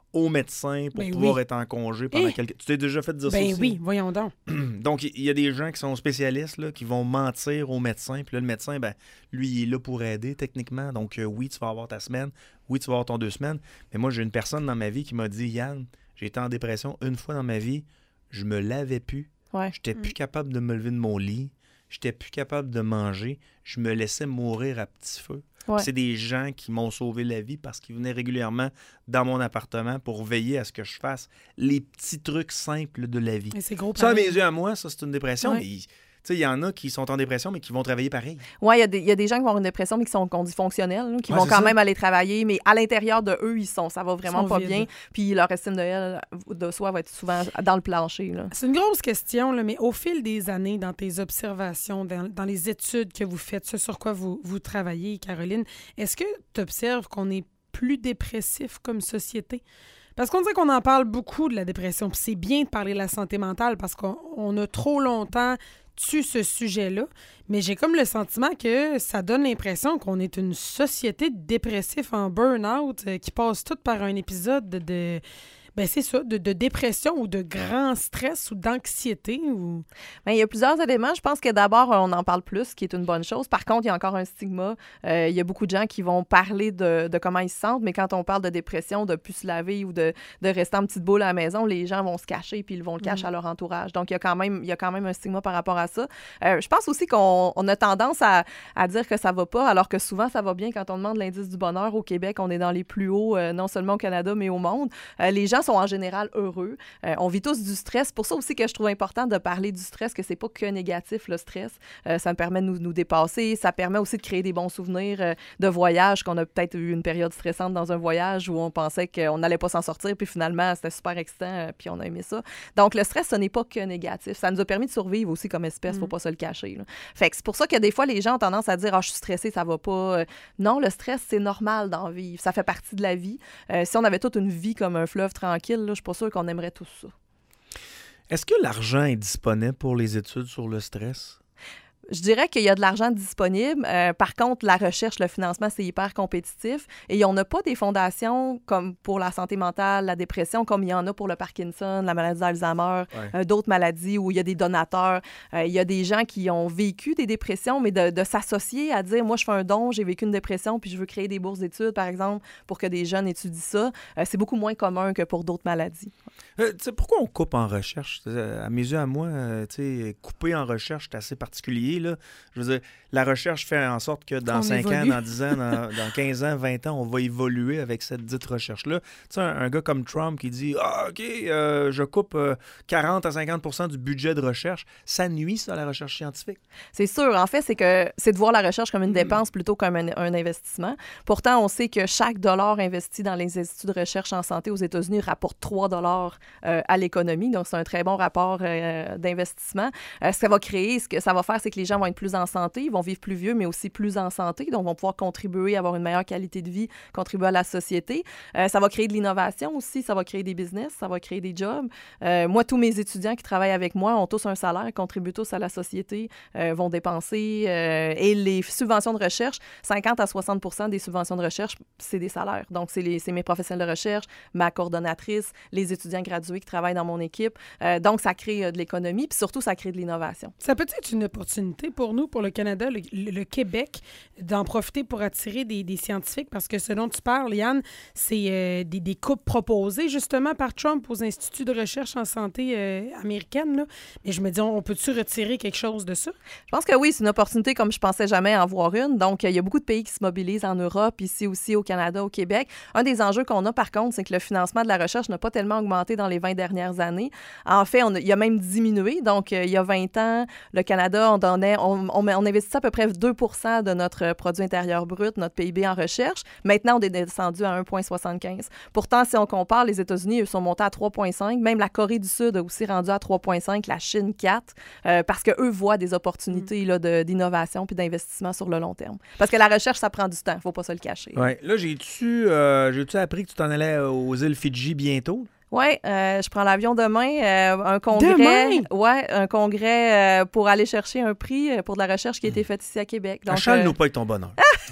Speaker 1: au médecin pour
Speaker 2: ben
Speaker 1: pouvoir
Speaker 2: oui.
Speaker 1: être en congé pendant
Speaker 2: Eh?
Speaker 1: quelques... Tu t'es déjà fait dire
Speaker 2: Ben
Speaker 1: ça aussi?
Speaker 2: oui, voyons donc.
Speaker 1: Donc, il y a des gens qui sont spécialistes, là, qui vont mentir au médecin. Puis là, le médecin, ben, lui, il est là pour aider techniquement. Donc, euh, oui, tu vas avoir ta semaine. Oui, tu vas avoir ton deux semaines. Mais moi, j'ai une personne dans ma vie qui m'a dit, Yann, j'ai été en dépression une fois dans ma vie. Je me lavais plus.
Speaker 8: Ouais.
Speaker 1: J'étais plus capable de me lever de mon lit. J'étais plus capable de manger. Je me laissais mourir à petit feu.
Speaker 8: Ouais.
Speaker 1: C'est des gens qui m'ont sauvé la vie parce qu'ils venaient régulièrement dans mon appartement pour veiller à ce que je fasse les petits trucs simples de la vie.
Speaker 2: Et c'est gros
Speaker 1: Ça, à mes
Speaker 2: pareil.
Speaker 1: yeux, à moi, ça, c'est une dépression.
Speaker 2: Ouais.
Speaker 1: Mais il tu sais, il y en a qui sont en dépression, mais qui vont travailler pareil.
Speaker 8: Oui, il y, y a des gens qui vont avoir une dépression, mais qui sont qu'on dit fonctionnels, là, qui
Speaker 1: Ouais,
Speaker 8: vont
Speaker 1: c'est
Speaker 8: quand
Speaker 1: ça.
Speaker 8: même aller travailler, mais à l'intérieur de eux, ils sont, ça va vraiment
Speaker 2: Ils sont
Speaker 8: pas
Speaker 2: vides.
Speaker 8: bien. Puis leur estime de, elle, de soi va être souvent dans le plancher. Là.
Speaker 2: C'est une grosse question, là, mais au fil des années, dans tes observations, dans, dans les études que vous faites, ce sur quoi vous, vous travaillez, Caroline, est-ce que tu observes qu'on est plus dépressif comme société? Parce qu'on dirait qu'on en parle beaucoup de la dépression, puis c'est bien de parler de la santé mentale parce qu'on on a trop longtemps tué ce sujet-là, mais j'ai comme le sentiment que ça donne l'impression qu'on est une société de dépressifs en burn-out euh, qui passe tout par un épisode de... de ben c'est ça, de, de dépression ou de grand stress ou d'anxiété. Ou...
Speaker 8: Bien, il y a plusieurs éléments. Je pense que d'abord, on en parle plus, ce qui est une bonne chose. Par contre, il y a encore un stigma. Euh, il y a beaucoup de gens qui vont parler de, de comment ils se sentent, mais quand on parle de dépression, de ne plus se laver ou de, de rester en petite boule à la maison, les gens vont se cacher puis ils vont le cacher
Speaker 2: Mm.
Speaker 8: à leur entourage. Donc, il y a quand même, il y a quand même un stigma par rapport à ça. Euh, je pense aussi qu'on on a tendance à, à dire que ça va pas, alors que souvent, ça va bien. Quand on demande l'indice du bonheur au Québec, on est dans les plus hauts, euh, non seulement au Canada, mais au monde. Euh, les gens sont en général heureux. Euh, on vit tous du stress. Pour ça aussi que je trouve important de parler du stress, que c'est pas que négatif, le stress. Euh, ça me permet de nous, nous dépasser. Ça permet aussi de créer des bons souvenirs euh, de voyage, qu'on a peut-être eu une période stressante dans un voyage où on pensait qu'on n'allait pas s'en sortir, puis finalement, c'était super excitant, euh, puis on a aimé ça. Donc, le stress, ce n'est pas que négatif. Ça nous a permis de survivre aussi comme espèce,
Speaker 2: Mm.
Speaker 8: faut pas se le cacher. Là. Fait que c'est pour ça que des fois, les gens ont tendance à dire « Ah, je suis stressée, ça va pas. » Non, le stress, c'est normal d'en vivre. Ça fait partie de la vie. Euh, si on avait toute une vie comme un fleuve tranquille, là, je suis pas sûre qu'on aimerait tout ça.
Speaker 1: Est-ce que l'argent est disponible pour les études sur le stress?
Speaker 8: Je dirais qu'il y a de l'argent disponible. Euh, par contre, la recherche, le financement, c'est hyper compétitif. Et on n'a pas des fondations comme pour la santé mentale, la dépression, comme il y en a pour le Parkinson, la maladie d'Alzheimer,
Speaker 1: Ouais.
Speaker 8: euh, d'autres maladies où il y a des donateurs. Euh, il y a des gens qui ont vécu des dépressions, mais de, de s'associer à dire, moi, je fais un don, j'ai vécu une dépression, puis je veux créer des bourses d'études, par exemple, pour que des jeunes étudient ça. Euh, c'est beaucoup moins commun que pour d'autres maladies.
Speaker 1: Euh, tu sais, pourquoi on coupe en recherche? Euh, À mes yeux, à moi, euh, tu sais, couper en recherche, c'est assez particulier. Là. Je veux dire, la recherche fait en sorte que dans
Speaker 2: On
Speaker 1: cinq ans,
Speaker 2: évolue.
Speaker 1: dans dix ans, dans, dans quinze ans, vingt ans, on va évoluer avec cette dite recherche-là. Tu sais, un, un gars comme Trump qui dit « Ah, OK, euh, je coupe euh, quarante à cinquante pour cent du budget de recherche », ça nuit, ça, à la recherche scientifique.
Speaker 8: C'est sûr. En fait, c'est que c'est de voir la recherche comme une dépense plutôt comme un, un investissement. Pourtant, on sait que chaque dollar investi dans les instituts de recherche en santé aux États-Unis rapporte trois dollars euh, à l'économie. Donc, c'est un très bon rapport euh, d'investissement. Euh, ce que ça va créer, ce que ça va faire, c'est que les gens vont être plus en santé, ils vont vivre plus vieux, mais aussi plus en santé. Donc, vont pouvoir contribuer, avoir une meilleure qualité de vie, contribuer à la société. Euh, ça va créer de l'innovation aussi, ça va créer des business, ça va créer des jobs. Euh, moi, tous mes étudiants qui travaillent avec moi ont tous un salaire, contribuent tous à la société, euh, vont dépenser. Euh, et les subventions de recherche, cinquante à soixante pour cent des subventions de recherche, c'est des salaires. Donc, c'est, les, c'est mes professionnels de recherche, ma coordonnatrice, les étudiants gradués qui travaillent dans mon équipe. Euh, donc, ça crée euh, de l'économie, puis surtout, ça crée de l'innovation.
Speaker 2: Ça peut être une opportunité pour nous, pour le Canada, le, le- le Québec, d'en profiter pour attirer des, des scientifiques, parce que ce dont tu parles, Yann, c'est euh, des, des coupes proposées justement par Trump aux instituts de recherche en santé euh, américaine. Là. Mais je me dis, on, on peut-tu retirer quelque chose de ça?
Speaker 8: Je pense que oui, c'est une opportunité comme je pensais jamais en voir une. Donc, il y a beaucoup de pays qui se mobilisent en Europe, ici aussi au Canada, au Québec. Un des enjeux qu'on a, par contre, c'est que le financement de la recherche n'a pas tellement augmenté dans les vingt dernières années. En fait, on a, il a même diminué. Donc, euh, il y a vingt ans, le Canada, on donnait, on, on, on investissait à peu près deux pour cent de notre produit intérieur brut, notre P I B en recherche. Maintenant, on est descendu à un virgule soixante-quinze. Pourtant, si on compare, les États-Unis, eux, sont montés à trois virgule cinq. Même la Corée du Sud a aussi rendu à trois virgule cinq, la Chine quatre, euh, parce qu'eux voient des opportunités là, de, d'innovation puis d'investissement sur le long terme. Parce que la recherche, ça prend du temps, il ne faut pas se le cacher.
Speaker 1: Ouais. Là, j'ai-tu, euh, j'ai-tu appris que tu t'en allais aux îles Fidji bientôt?
Speaker 8: Oui, euh, je prends l'avion demain, euh, un congrès.
Speaker 2: Demain?
Speaker 8: Ouais, un congrès euh, pour aller chercher un prix euh, pour de la recherche qui a été faite ici à Québec. Donc,
Speaker 1: Achale-nous
Speaker 8: euh,
Speaker 1: pas avec ton bonheur.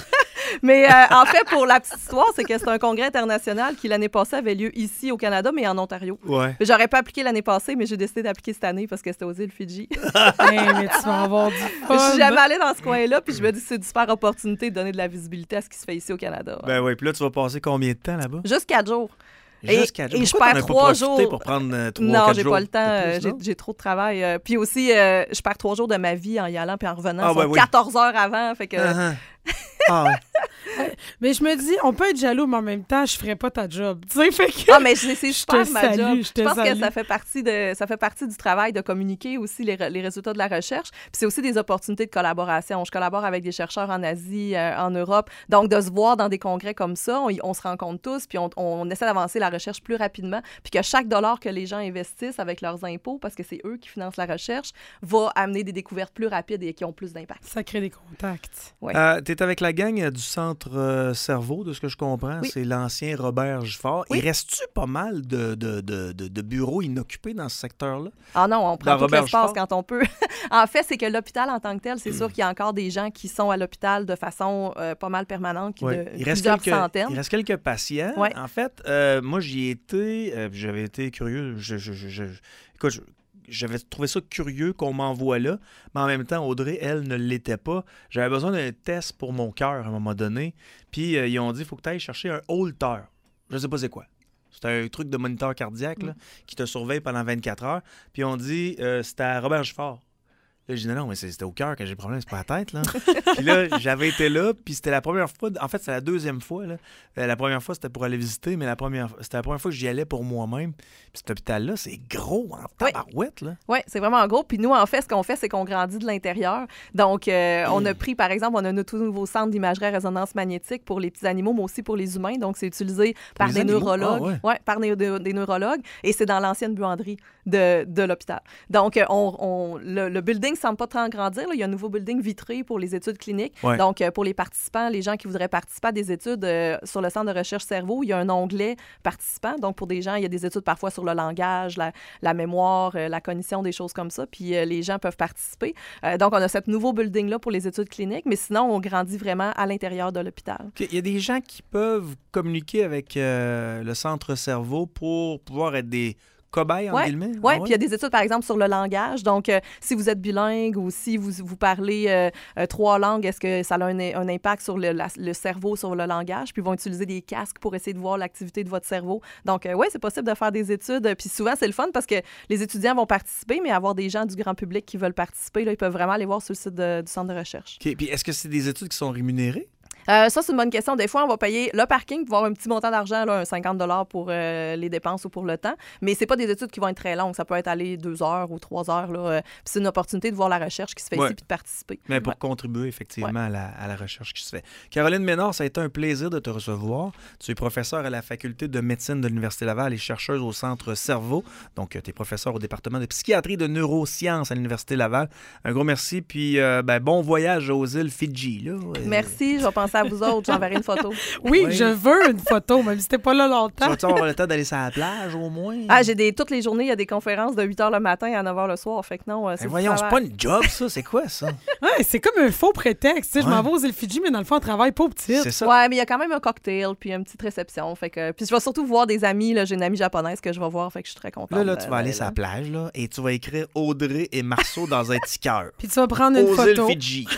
Speaker 8: Mais euh, en fait, pour la petite histoire, c'est que c'est un congrès international qui, l'année passée, avait lieu ici au Canada, mais en Ontario.
Speaker 1: Ouais.
Speaker 8: J'aurais pas appliqué l'année passée, mais j'ai décidé d'appliquer cette année parce que c'était aux îles Fidji.
Speaker 2: Hey, mais tu vas avoir du fun.
Speaker 8: Je suis jamais allée dans ce coin-là, puis je me dis que c'est une super opportunité de donner de la visibilité à ce qui se fait ici au Canada.
Speaker 1: Ben oui, puis là, tu vas passer combien de temps là-bas?
Speaker 8: Juste quatre jours.
Speaker 1: Juste
Speaker 8: Et,
Speaker 1: quatre jours.
Speaker 8: et je
Speaker 1: Pourquoi
Speaker 8: perds
Speaker 1: t'en as pas
Speaker 8: trois
Speaker 1: profité
Speaker 8: jours.
Speaker 1: pour prendre euh, trois,
Speaker 8: non,
Speaker 1: quatre
Speaker 8: j'ai
Speaker 1: jours
Speaker 8: pas le temps.
Speaker 1: de plus,
Speaker 8: euh, j'ai,
Speaker 1: non?
Speaker 8: j'ai trop de travail. euh, puis aussi, euh, je perds trois jours de ma vie en y allant puis en revenant.
Speaker 1: Ah,
Speaker 8: Ils
Speaker 1: ouais,
Speaker 8: sont
Speaker 1: oui.
Speaker 8: quatorze heures avant. Fait que...
Speaker 1: Uh-huh. Ah ouais.
Speaker 2: Mais je me dis, on peut être jaloux, mais en même temps, je ferais pas ta job. Tu sais, fait que...
Speaker 8: Ah, mais c'est, c'est
Speaker 2: Je
Speaker 8: super
Speaker 2: te
Speaker 8: ma
Speaker 2: salue,
Speaker 8: job.
Speaker 2: je te
Speaker 8: pense
Speaker 2: salue.
Speaker 8: que ça fait, partie de, ça fait partie du travail de communiquer aussi les, re- les résultats de la recherche. Puis c'est aussi des opportunités de collaboration. Je collabore avec des chercheurs en Asie, euh, en Europe. Donc, de se voir dans des congrès comme ça, on, y- on se rencontre tous, puis on, on essaie d'avancer la recherche plus rapidement. Puis que chaque dollar que les gens investissent avec leurs impôts, parce que c'est eux qui financent la recherche, va amener des découvertes plus rapides et qui ont plus d'impact.
Speaker 2: Ça crée des contacts.
Speaker 8: Ouais.
Speaker 1: Euh, tu es avec la gang euh, du Centre euh, Cerveau, de ce que je comprends.
Speaker 8: Oui.
Speaker 1: C'est l'ancien Robert Giffard.
Speaker 8: Oui.
Speaker 1: Il reste-tu pas mal de, de, de, de, de bureaux inoccupés dans ce secteur-là?
Speaker 8: Ah non, on prend
Speaker 1: Dans
Speaker 8: tout
Speaker 1: Robert
Speaker 8: l'espace
Speaker 1: Giffard?
Speaker 8: quand on peut. En fait, c'est que l'hôpital en tant que tel, c'est sûr qu'il y a encore des gens qui sont à l'hôpital de façon euh, pas mal permanente, qui
Speaker 1: Ouais.
Speaker 8: de
Speaker 1: Il reste
Speaker 8: plusieurs
Speaker 1: quelques,
Speaker 8: centaines.
Speaker 1: il reste quelques patients.
Speaker 8: Ouais.
Speaker 1: En fait, euh, moi, j'y ai été, euh, j'avais été curieux. Je, je, je, je- écoute, je- j'avais trouvé ça curieux qu'on m'envoie là, mais en même temps, Audrey, elle, ne l'était pas. J'avais besoin d'un test pour mon cœur à un moment donné. Puis, euh, ils ont dit, il faut que tu ailles chercher un Holter. Je sais pas c'est quoi. C'est un truc de moniteur cardiaque là, qui te surveille pendant vingt-quatre heures. Puis, on dit, euh, c'était à Robert Giffard. Là, j'ai dit non, mais c'est- c'était au cœur que j'ai le problème, c'est pas la tête, là. Puis là, j'avais été là, puis c'était la première fois, en fait, c'est la deuxième fois, là. Euh, La première fois, c'était pour aller visiter, mais la première, c'était la première fois que j'y allais pour moi-même. Puis cet hôpital-là, c'est gros en
Speaker 8: Oui.
Speaker 1: tabarouette, là.
Speaker 8: Oui, c'est vraiment gros. Puis nous, en fait, ce qu'on fait, c'est qu'on grandit de l'intérieur. Donc, euh, on a pris, par exemple, on a un tout nouveau centre d'imagerie à résonance magnétique pour les petits animaux, mais aussi pour les humains. Donc, c'est utilisé par
Speaker 1: les
Speaker 8: des
Speaker 1: animaux?
Speaker 8: neurologues.
Speaker 1: Ah, ouais.
Speaker 8: Ouais, par des, de- des neurologues. Et c'est dans l'ancienne buanderie de, de l'hôpital. Donc, euh, on, on- le, le building ne semble pas trop grandir. Là. Il y a un nouveau building vitré pour les études cliniques.
Speaker 1: Ouais.
Speaker 8: Donc, euh, pour les participants, les gens qui voudraient participer à des études euh, sur le centre de recherche cerveau, il y a un onglet participants. Donc, pour des gens, il y a des études parfois sur le langage, la, la mémoire, euh, la cognition, des choses comme ça. Puis, euh, les gens peuvent participer. Euh, donc, on a ce nouveau building-là pour les études cliniques. Mais sinon, on grandit vraiment à l'intérieur de l'hôpital.
Speaker 1: OK, il y a des gens qui peuvent communiquer avec euh, le centre cerveau pour pouvoir être des cobayes, entre
Speaker 8: Oui,
Speaker 1: guillemets.
Speaker 8: ouais,
Speaker 1: Ah
Speaker 8: puis il y a des études, par exemple, sur le langage. Donc, euh, si vous êtes bilingue ou si vous, vous parlez euh, euh, trois langues, est-ce que ça a un, un impact sur le, la- le cerveau, sur le langage? Puis, ils vont utiliser des casques pour essayer de voir l'activité de votre cerveau. Donc, euh, oui, c'est possible de faire des études. Puis, souvent, c'est le fun parce que les étudiants vont participer, mais avoir des gens du grand public qui veulent participer, là, ils peuvent vraiment aller voir sur le site de- du centre de recherche.
Speaker 1: OK, puis est-ce que c'est des études qui sont rémunérées?
Speaker 8: Euh, ça, c'est une bonne question. Des fois, on va payer le parking pour avoir un petit montant d'argent, là, un cinquante dollars pour euh, les dépenses ou pour le temps. Mais c'est pas des études qui vont être très longues. Ça peut être aller deux heures ou trois heures. Là, euh, puis c'est une opportunité de voir la recherche qui se fait
Speaker 1: Ouais.
Speaker 8: ici puis de participer.
Speaker 1: Mais pour
Speaker 8: Ouais.
Speaker 1: contribuer effectivement à, la, à la recherche qui se fait. Caroline Ménard, ça a été un plaisir de te recevoir. Tu es professeure à la faculté de médecine de l'Université Laval et chercheuse au Centre Cerveau. Donc, tu es professeure au département de psychiatrie et de neurosciences à l'Université Laval. Un gros merci, puis euh, ben, bon voyage aux îles Fidji. Là. Euh,
Speaker 8: Merci, je vais penser à vous autres. J'enverrai une photo.
Speaker 2: Oui,
Speaker 1: Oui.
Speaker 2: je veux une photo, même si t'es pas là
Speaker 1: Tu
Speaker 2: longtemps.
Speaker 1: vas-tu avoir le temps d'aller sur la plage au moins?
Speaker 8: Ah, j'ai des toutes les journées, il y a des conférences de huit heures le matin à neuf heures le soir. Fait que non, euh, c'est
Speaker 1: Ben
Speaker 8: du
Speaker 1: voyons, c'est
Speaker 8: travail.
Speaker 1: pas une job, ça. C'est quoi, ça?
Speaker 2: Ouais, c'est comme un faux prétexte. Tu sais, Je
Speaker 1: Ouais.
Speaker 2: m'en vais aux îles Fidji, mais dans le fond, on travaille pas au petit.
Speaker 1: C'est ça.
Speaker 8: Ouais, mais il y a quand même un cocktail puis une petite réception. Fait que puis je vais surtout voir des amis. Là, j'ai une amie japonaise que je vais voir. Fait que je suis très contente.
Speaker 1: Là, là,
Speaker 8: de-
Speaker 1: tu vas aller
Speaker 8: de-
Speaker 1: sur la plage là, et tu vas écrire Audrey et Marceau dans un petit cœur.
Speaker 2: Puis tu vas prendre une
Speaker 1: Aux îles
Speaker 2: photo.
Speaker 1: Fidji.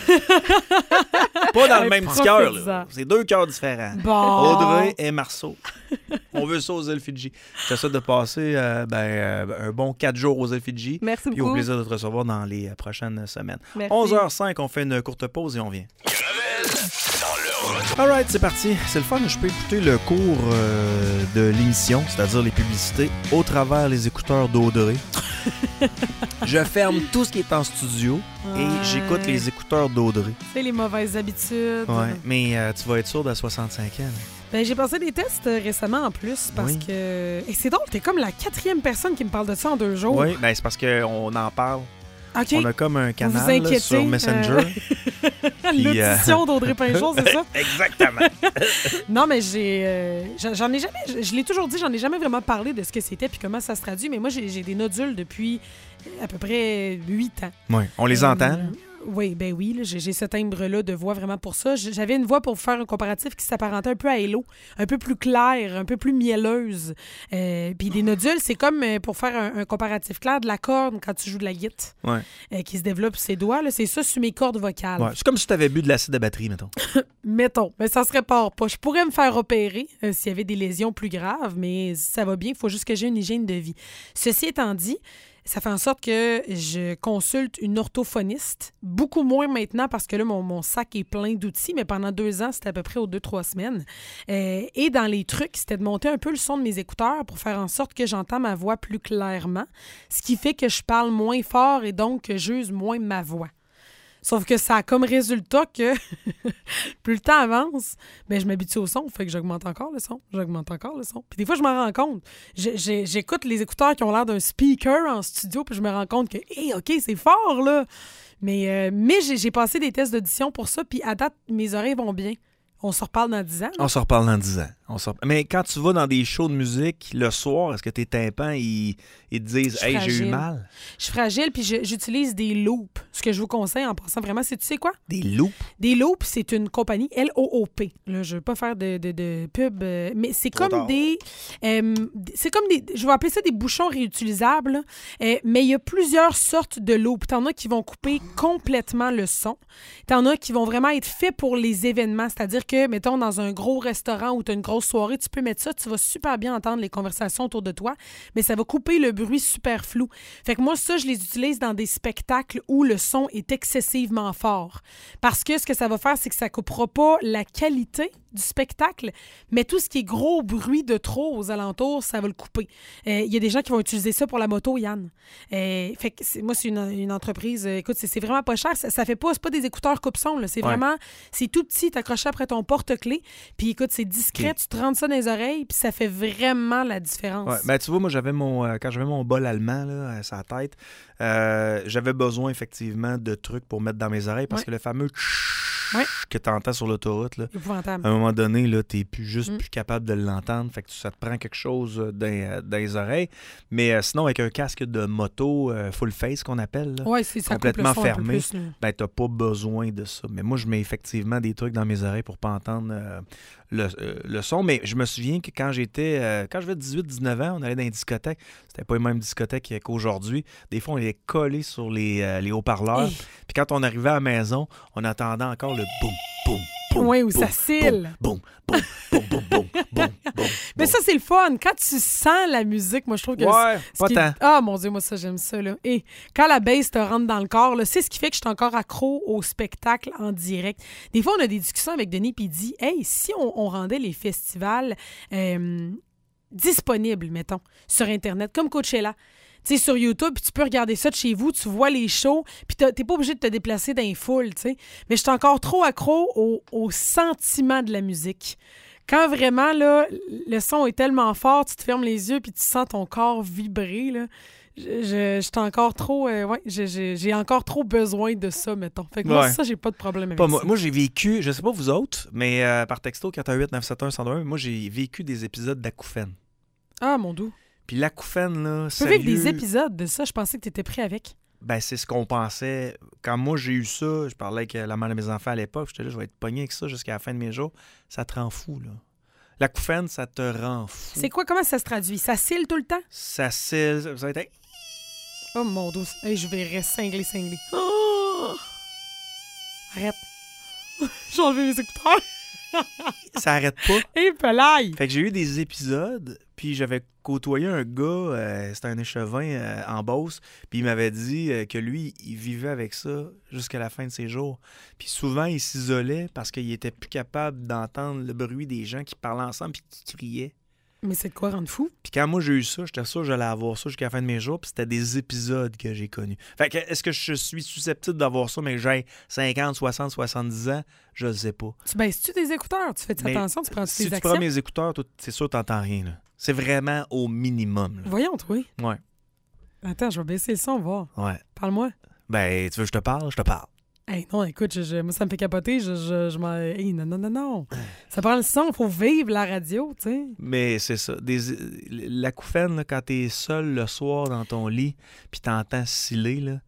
Speaker 1: Pas dans le
Speaker 2: Hey,
Speaker 1: même petit cœur, là.
Speaker 2: profites-en.
Speaker 1: C'est deux cœurs différents.
Speaker 2: Bon.
Speaker 1: Audrey et Marceau. On veut ça aux îles Fidji. Je te souhaite de passer euh, ben, euh, un bon quatre jours aux îles Fidji.
Speaker 8: Merci
Speaker 1: Puis au
Speaker 8: beaucoup.
Speaker 1: plaisir de te recevoir dans les euh, prochaines semaines.
Speaker 8: Merci.
Speaker 1: onze heures cinq, on fait une courte pause et on vient. All right, c'est parti. C'est le fun. Je peux écouter le cours euh, de l'émission, c'est-à-dire les publicités, au travers les écouteurs d'Audrey. Je ferme tout ce qui est en studio et
Speaker 2: Ouais.
Speaker 1: j'écoute les écouteurs d'Audrey.
Speaker 2: C'est les mauvaises habitudes.
Speaker 1: Ouais, mais euh, tu vas être sourde à soixante-cinq ans. là.
Speaker 2: Ben, j'ai passé des tests euh, récemment en plus parce
Speaker 1: Oui.
Speaker 2: que. Et c'est drôle, t'es comme la quatrième personne qui me parle de ça en deux jours.
Speaker 1: Oui, ben c'est parce qu'on en parle.
Speaker 2: OK.
Speaker 1: On a comme un
Speaker 2: vous
Speaker 1: canal là,
Speaker 2: inquiétez,
Speaker 1: sur Messenger.
Speaker 2: euh,
Speaker 1: Puis,
Speaker 2: L'audition d'Audrey Pinchot, c'est ça?
Speaker 1: Exactement.
Speaker 2: Non, mais j'ai. euh, j'en j'en ai jamais. Je, je l'ai toujours dit, j'en ai jamais vraiment parlé de ce que c'était puis comment ça se traduit, mais moi, j'ai j'ai des nodules depuis à peu près huit ans.
Speaker 1: Oui, on les
Speaker 2: Euh,
Speaker 1: entend. là.
Speaker 2: Oui, ben oui, là, j'ai, j'ai ce timbre-là de voix vraiment pour ça. J'avais une voix pour faire un comparatif qui s'apparentait un peu à Hello, un peu plus claire, un peu plus mielleuse. Euh, Puis des nodules, c'est comme euh, pour faire un, un comparatif clair de la corde quand tu joues de la guitare,
Speaker 1: ouais.
Speaker 2: euh, qui se développe sur ses doigts. Là, c'est ça sur mes cordes vocales.
Speaker 1: Ouais. C'est comme si tu avais bu de l'acide de batterie, mettons.
Speaker 2: Mettons, mais ça se répare pas. Je pourrais me faire opérer euh, s'il y avait des lésions plus graves, mais ça va bien. Il faut juste que j'ai une hygiène de vie. Ceci étant dit, ça fait en sorte que je consulte une orthophoniste, beaucoup moins maintenant parce que là, mon, mon sac est plein d'outils, mais pendant deux ans, c'était à peu près aux deux, trois semaines. Euh, et dans les trucs, c'était de monter un peu le son de mes écouteurs pour faire en sorte que j'entends ma voix plus clairement, ce qui fait que je parle moins fort et donc que j'use moins ma voix. Sauf que ça a comme résultat que plus le temps avance, ben je m'habitue au son, fait que j'augmente encore le son, j'augmente encore le son. Puis des fois, je m'en rends compte. J'ai, j'ai, j'écoute les écouteurs qui ont l'air d'un speaker en studio, puis je me rends compte que, hé, hey, OK, c'est fort, là! Mais, euh, mais j'ai, j'ai passé des tests d'audition pour ça, puis à date, mes oreilles vont bien. On se reparle dans dix ans. Là.
Speaker 1: On se reparle dans dix ans. On se rep... Mais quand tu vas dans des shows de musique, le soir, est-ce que tes tympans, ils, ils te disent « Hey,
Speaker 2: fragile.
Speaker 1: j'ai eu mal ».
Speaker 2: Je suis fragile, puis je, j'utilise des loops. Ce que je vous conseille en passant vraiment, c'est, tu sais quoi?
Speaker 1: Des loops?
Speaker 2: Des loops, c'est une compagnie L O O P. Là, je veux pas faire de, de, de pub, euh, mais c'est
Speaker 1: Trop
Speaker 2: comme
Speaker 1: tard.
Speaker 2: des... Euh, c'est comme des... Je vais appeler ça des bouchons réutilisables, là. Euh, mais il y a plusieurs sortes de loops. T'en as qui vont couper complètement le son. T'en as qui vont vraiment être faits pour les événements. C'est-à-dire que, mettons, dans un gros restaurant où tu as une grosse soirée, tu peux mettre ça, tu vas super bien entendre les conversations autour de toi, mais ça va couper le bruit super flou. Fait que moi, ça, je les utilise dans des spectacles où le son est excessivement fort. Parce que ce que ça va faire, c'est que ça coupera pas la qualité du spectacle, mais tout ce qui est gros bruit de trop aux alentours, ça va le couper. Il euh, y a des gens qui vont utiliser ça pour la moto, Yann. Euh, fait que c'est, moi, c'est une, une entreprise, euh, écoute, c'est, c'est vraiment pas cher. Ça, ça fait pas, c'est pas des écouteurs coupe-son, là. C'est
Speaker 1: ouais.
Speaker 2: vraiment, c'est tout petit, t'accroches après ton porte-clés, puis écoute, c'est discret,
Speaker 1: okay.
Speaker 2: tu te rentres ça dans les oreilles, puis ça fait vraiment la différence.
Speaker 1: Ouais. Ben, tu vois, moi, j'avais mon, euh, quand j'avais mon bol allemand, là, à sa tête, euh, j'avais besoin, effectivement, de trucs pour mettre dans mes oreilles, parce ouais. que le fameux
Speaker 2: Ouais.
Speaker 1: que tu entends sur l'autoroute, là,
Speaker 2: épouvantable.
Speaker 1: à un moment donné, là, t'es plus juste
Speaker 2: mm.
Speaker 1: plus capable de l'entendre. Fait que ça te prend quelque chose dans, dans les oreilles. Mais euh, sinon, avec un casque de moto euh, full face qu'on appelle, là,
Speaker 2: ouais, c'est ça,
Speaker 1: complètement fermé,
Speaker 2: plus,
Speaker 1: ben t'as pas besoin de ça. Mais moi, je mets effectivement des trucs dans mes oreilles pour pas entendre euh, le, euh, le son. Mais je me souviens que quand j'étais euh, quand j'avais dix-huit dix-neuf ans, on allait dans les discothèques. C'était pas les mêmes discothèques qu'aujourd'hui. Des fois, on était collés sur les, euh, les haut-parleurs.
Speaker 2: Hey.
Speaker 1: Puis quand on arrivait à la maison, on entendait encore le boum, boum, boum.
Speaker 2: Oui, où
Speaker 1: boum,
Speaker 2: ça cille.
Speaker 1: Boum, boum, boum, boum, boum, boum, boum, boum.
Speaker 2: Mais ça, c'est le fun. Quand tu sens la musique, moi, je trouve que...
Speaker 1: Ouais,
Speaker 2: c'est,
Speaker 1: pas
Speaker 2: qui...
Speaker 1: tant.
Speaker 2: Ah, mon Dieu, moi, ça, j'aime ça, là. Et quand la bass te rentre dans le corps, là, c'est ce qui fait que je suis encore accro au spectacle en direct. Des fois, on a des discussions avec Denis, puis il dit, « Hey, si on, on rendait les festivals euh, disponibles, mettons, sur Internet, comme Coachella, tu sais, sur YouTube, puis tu peux regarder ça de chez vous, tu vois les shows, puis t'es pas obligé de te déplacer dans les foules, tu sais. Mais je suis encore trop accro au, au sentiment de la musique. Quand vraiment, là, le son est tellement fort, tu te fermes les yeux, puis tu sens ton corps vibrer, là. Je, je, je suis encore trop... Euh, ouais, je, je, j'ai encore trop besoin de ça, mettons. Fait que moi,
Speaker 1: ouais.
Speaker 2: ça, j'ai pas de problème avec
Speaker 1: pas
Speaker 2: ça.
Speaker 1: Moi, moi j'ai vécu, je sais pas vous autres, mais euh, par texto quatre un huit neuf sept un un zéro un, moi, j'ai vécu des épisodes d'acouphènes.
Speaker 2: Ah, mon doux.
Speaker 1: Puis l'acouphène, là,
Speaker 2: tu peux vivre des épisodes de ça. Je pensais que tu étais prêt avec.
Speaker 1: Ben, c'est ce qu'on pensait. Quand moi, j'ai eu ça, je parlais avec la mère de mes enfants à l'époque, j'étais là, je vais être pogné avec ça jusqu'à la fin de mes jours. Ça te rend fou, là. L'acouphène, ça te rend fou.
Speaker 2: C'est quoi? Comment ça se traduit? Ça cille tout le temps?
Speaker 1: Ça cille. Ça va être...
Speaker 2: Oh, mon dos. Hey, je vais cingler, cingler. Oh! Arrête. J'ai enlevé mes écouteurs.
Speaker 1: Ça arrête pas.
Speaker 2: Et pelaille!
Speaker 1: Fait que j'ai eu des épisodes, puis j'avais côtoyé un gars, euh, c'était un échevin euh, en Beauce, puis il m'avait dit euh, que lui, il vivait avec ça jusqu'à la fin de ses jours. Puis souvent, il s'isolait parce qu'il était plus capable d'entendre le bruit des gens qui parlaient ensemble puis qui criaient.
Speaker 2: Mais c'est de quoi rendre fou?
Speaker 1: Puis quand moi j'ai eu ça, j'étais sûr que j'allais avoir ça jusqu'à la fin de mes jours, puis c'était des épisodes que j'ai connus. Fait que est-ce que je suis susceptible d'avoir ça, mais que j'ai cinquante, soixante, soixante-dix ans? Je ne sais pas.
Speaker 2: Tu baisses-tu tes écouteurs? Tu fais-tu attention? Tu prends-tu
Speaker 1: si
Speaker 2: tes
Speaker 1: tu
Speaker 2: actions?
Speaker 1: prends mes écouteurs, toi, c'est sûr que t'entends rien, là. C'est vraiment au minimum, là.
Speaker 2: Voyons, toi.
Speaker 1: Ouais.
Speaker 2: Attends, je vais baisser le son, voir.
Speaker 1: Ouais.
Speaker 2: Parle-moi.
Speaker 1: Ben, tu veux que je te parle? Je te parle.
Speaker 2: Hey, non, écoute, je, je, moi, ça me fait capoter. Je, je, je m'en... Hey, non, non, non, non. Ça prend le son. Il faut vivre la radio, tu sais.
Speaker 1: Mais c'est ça. Des, l'acouphène, là, quand t'es seul le soir dans ton lit, puis t'entends sciller, là,